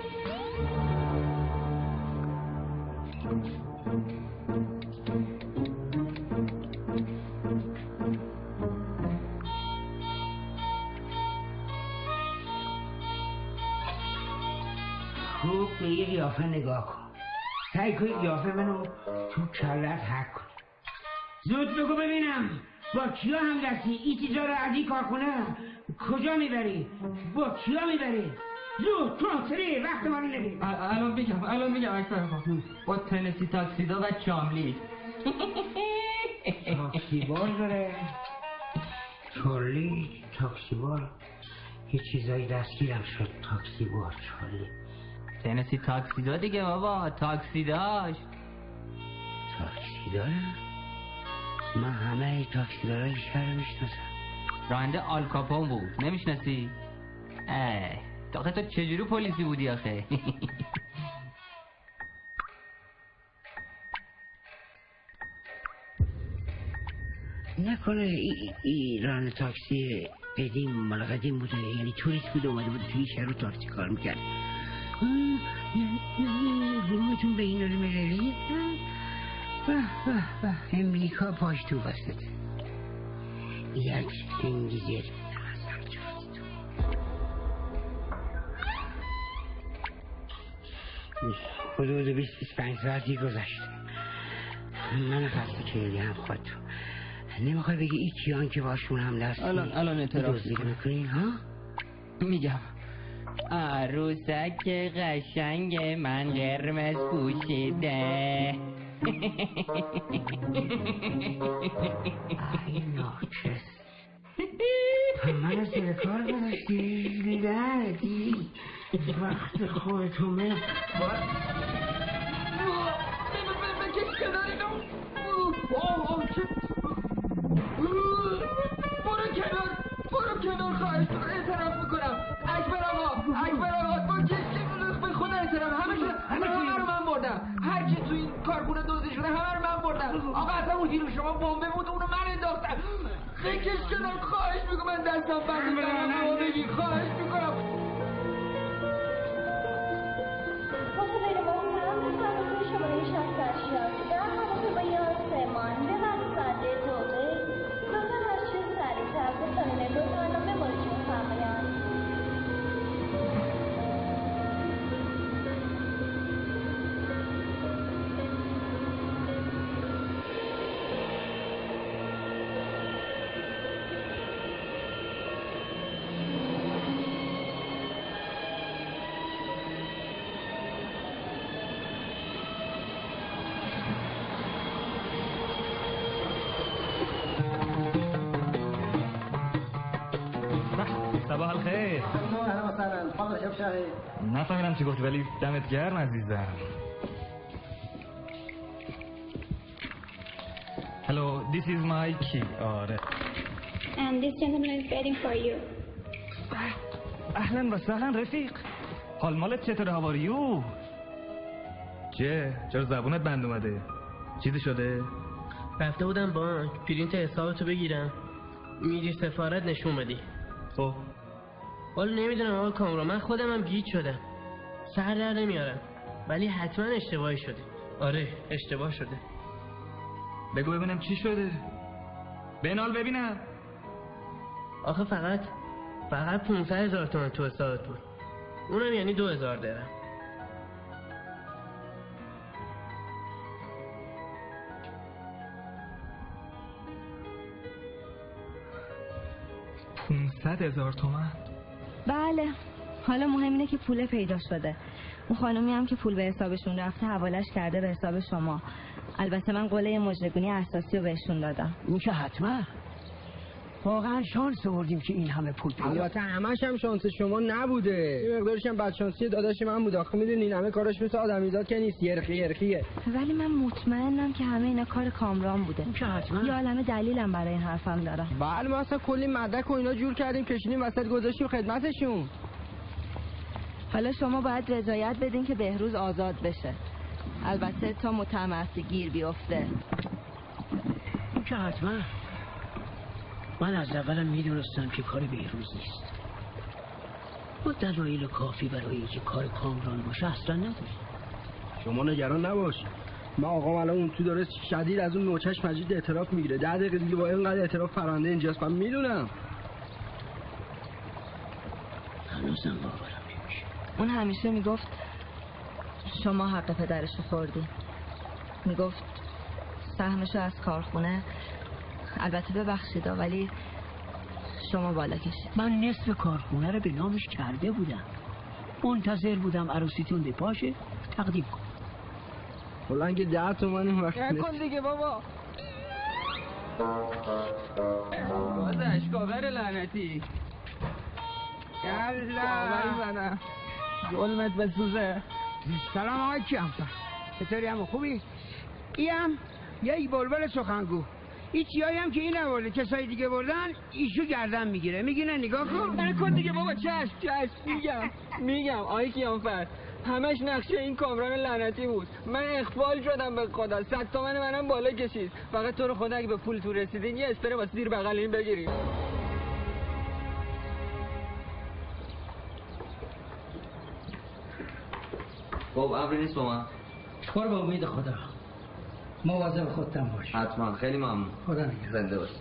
خوب به یه قیافه نگاه کن. سعی کن قیافه منو تو کلت حک کن. زود بگو ببینم با کیا هم دستی؟ این چیزا رو از این کارخونه کجا میبری؟ با کیا میبری؟ زود تونسری وقت ما رو نگیر. الان میگم اکبر آقا. با تنسی تاکسیدا و چاملی. تاکسیبار داره، چارلی تاکسیبار. یه چیزایی دستگیرم شد. تاکسیبار چارلی تنسی تاکسیدا دیگه بابا. تاکسیداش تاکسیداره؟ من همه تاکسیدارای شهر میشناسم. راننده آلکاپون بود، نمیشناسی؟ آخه تو چجوری پلیسی بودی آخه؟ نکنه ایران تاکسی قدیم مال قدیم بوده، یعنی توریست بود اومده بود توی شهر رو تاکسی کار میکرد. گروهتون به این رو مللی؟ امریکا پاش تو وسط. یک انگیزه حدود 20-25 ساعتی گذشت. من خسته کردیم. خود نمیخوای بگی ای کیان که باشون هم دستی؟ الان اعتراف میکنین ها؟ میگم عروسک قشنگ من قرمز پوشیده. ای ناکس من سر کار گذاشتی لعنتی. وقت خودتو بکش کنار اینو. برو کنار خواهش تو اعتراف میکنم. اکبر آقا با کسی به خود اعتراف. همه رو من بردم. هرچی تو این کارخونه دزدی شده همه رو من بردم. آقا اصلا اون هیروشیما بمبه بود اونو من انداختم. بکش کنار خواهش میکنم. من دستم بند دارم بگی خواهش میکنم. صباح الخیر. نفهمیدم چی گفتی ولی دمت گرم عزیزم. Hello, this is my key. آره. And this gentleman is waiting for you. اهلا و سهلا رفیق. حال مالت چطوره؟ هاواریو؟ چرا زبونت بند اومده؟ چیزی شده؟ رفته بودم بانک پرینت حسابتو بگیرم، میری سفارت نشون بدی. خب حالا نمیدونم آقا کامران، خودم هم گیج شدم، سر در نمیارم، ولی حتما اشتباهی شده. آره اشتباه شده. بگو ببینم چی شده. بنال ببینم. آخه فقط 500,000 تومان تو حسابت بود، اونم یعنی 2,000 درهم. $500,000 تومان؟ بله. حالا مهم اینه که پول پیدا شده. اون خانومی هم که پول به حسابشون رفته حوالش کرده به حساب شما. البته من قول مجرمگونی اساسی رو بهشون دادم. این که حتما. واقعا شانس آوردیم که این همه پول پیدا. البته همش هم شانس شما نبوده، یه مقدارش هم بدشانسی داداش من بود. آخه میدونین این همه کارش مثل آدمیزاد که نیست، یرخیه. ولی من مطمئنم که همه اینا کار کامران بوده. که حتما یه عالمه دلیلم برای این حرفم دارم. بله ما اصلا کلی مدرک و اینا جور کردیم کشیدیم وسط گذاشتیم خدمتشون. حالا شما باید رضایت بدین که بهروز آزاد بشه، البته تا متهم اصلی گیر بیفته. که حتما من از اولم میدونستم که کار بهروز نیست. با دلایل کافی برای اینکه کار کامران باشه اصلا نداشت. شما نگران نباش، من آقام الان اون تو داره شدید از اون نوچش مجید اعتراف میگیره. 10 دقیقه دیگه با اینقدر اعتراف فرنده اینجاست. من میدونم. هنوزم باورم نمیشه. اون همیشه میگفت شما حق پدرشو خوردی، میگفت سهمشو از کارخونه، البته ببخشید ولی شما بالا کشید. من نصف کارخونه رو به نامش کرده بودم، منتظر بودم عروسیتون بپاشه تقدیم کن. بلنگ 10 تومن این وقت نکن دیگه بابا. باز اشکاور لعنتی. یالا ظلمت بسوزه. سلام آقای کیانفر، چطوری همه خوبی؟ این یک بلبل سخنگو. این چیایی هم که این نورده کسایی دیگه بردن ایشو گردن میگیره. میگینه نگاه کن. نکن دیگه بابا. چشم میگم آقای کیانفر، همش نقشه این کامران لعنتی بود. من اخفال شدم به خدا. 100 تومن منم بالا کشید. فقط تو رو خدا اگه به پول تو رسیدین یه اسپری واسه زیر بغل این بگیریم. خب امری نیست با من. کار با امید خدا. مواظب خودتم باش. حتما. خیلی ممنون. خدا نگهدار. زنده باش.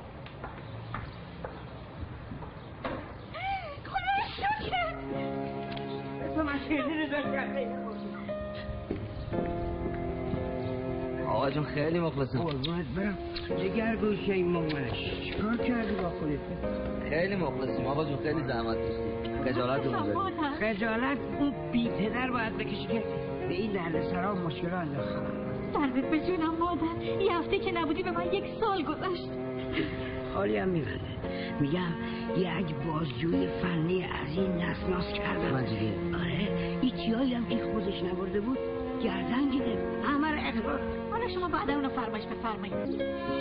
آقا جون خیلی مخلصم. قربونت برم. جگر گوشه این مامش چیکار کردی با خودت؟ خیلی مخلصیم آقا جون، خیلی زحمت کشیدی. خجالت رو خجالت اون بی پدر باید بکشی که به این دردسرا مشکل رو انداخت. دردت به جونم مادر، یه هفته که نبودی به من 1 سال گذشت. حالی هم میبنده. میگم یک بازجوی فنی از این نسناس کردم. آره ایتیایی هم که خودش نبرده بود گردن گیره همه رو اقرار. حالا شما بعد اونو فرمایش بفرمایید.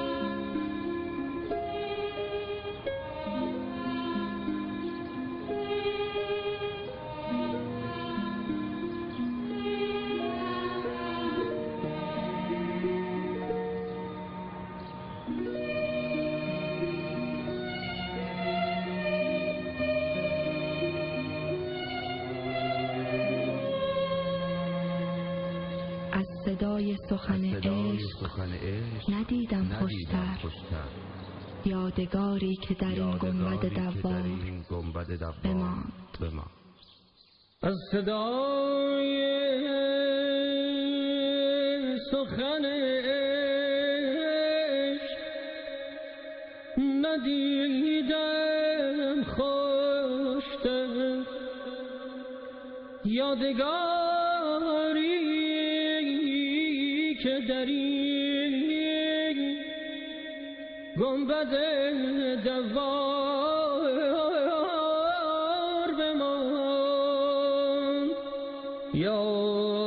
صدای سخن عشق ندیدم خوشتر، یادگاری که در این گنبد دوار بماند. از صدای سخن عشق ندیدم خوشتر، یادگاری که در این گنبد دوار بمان.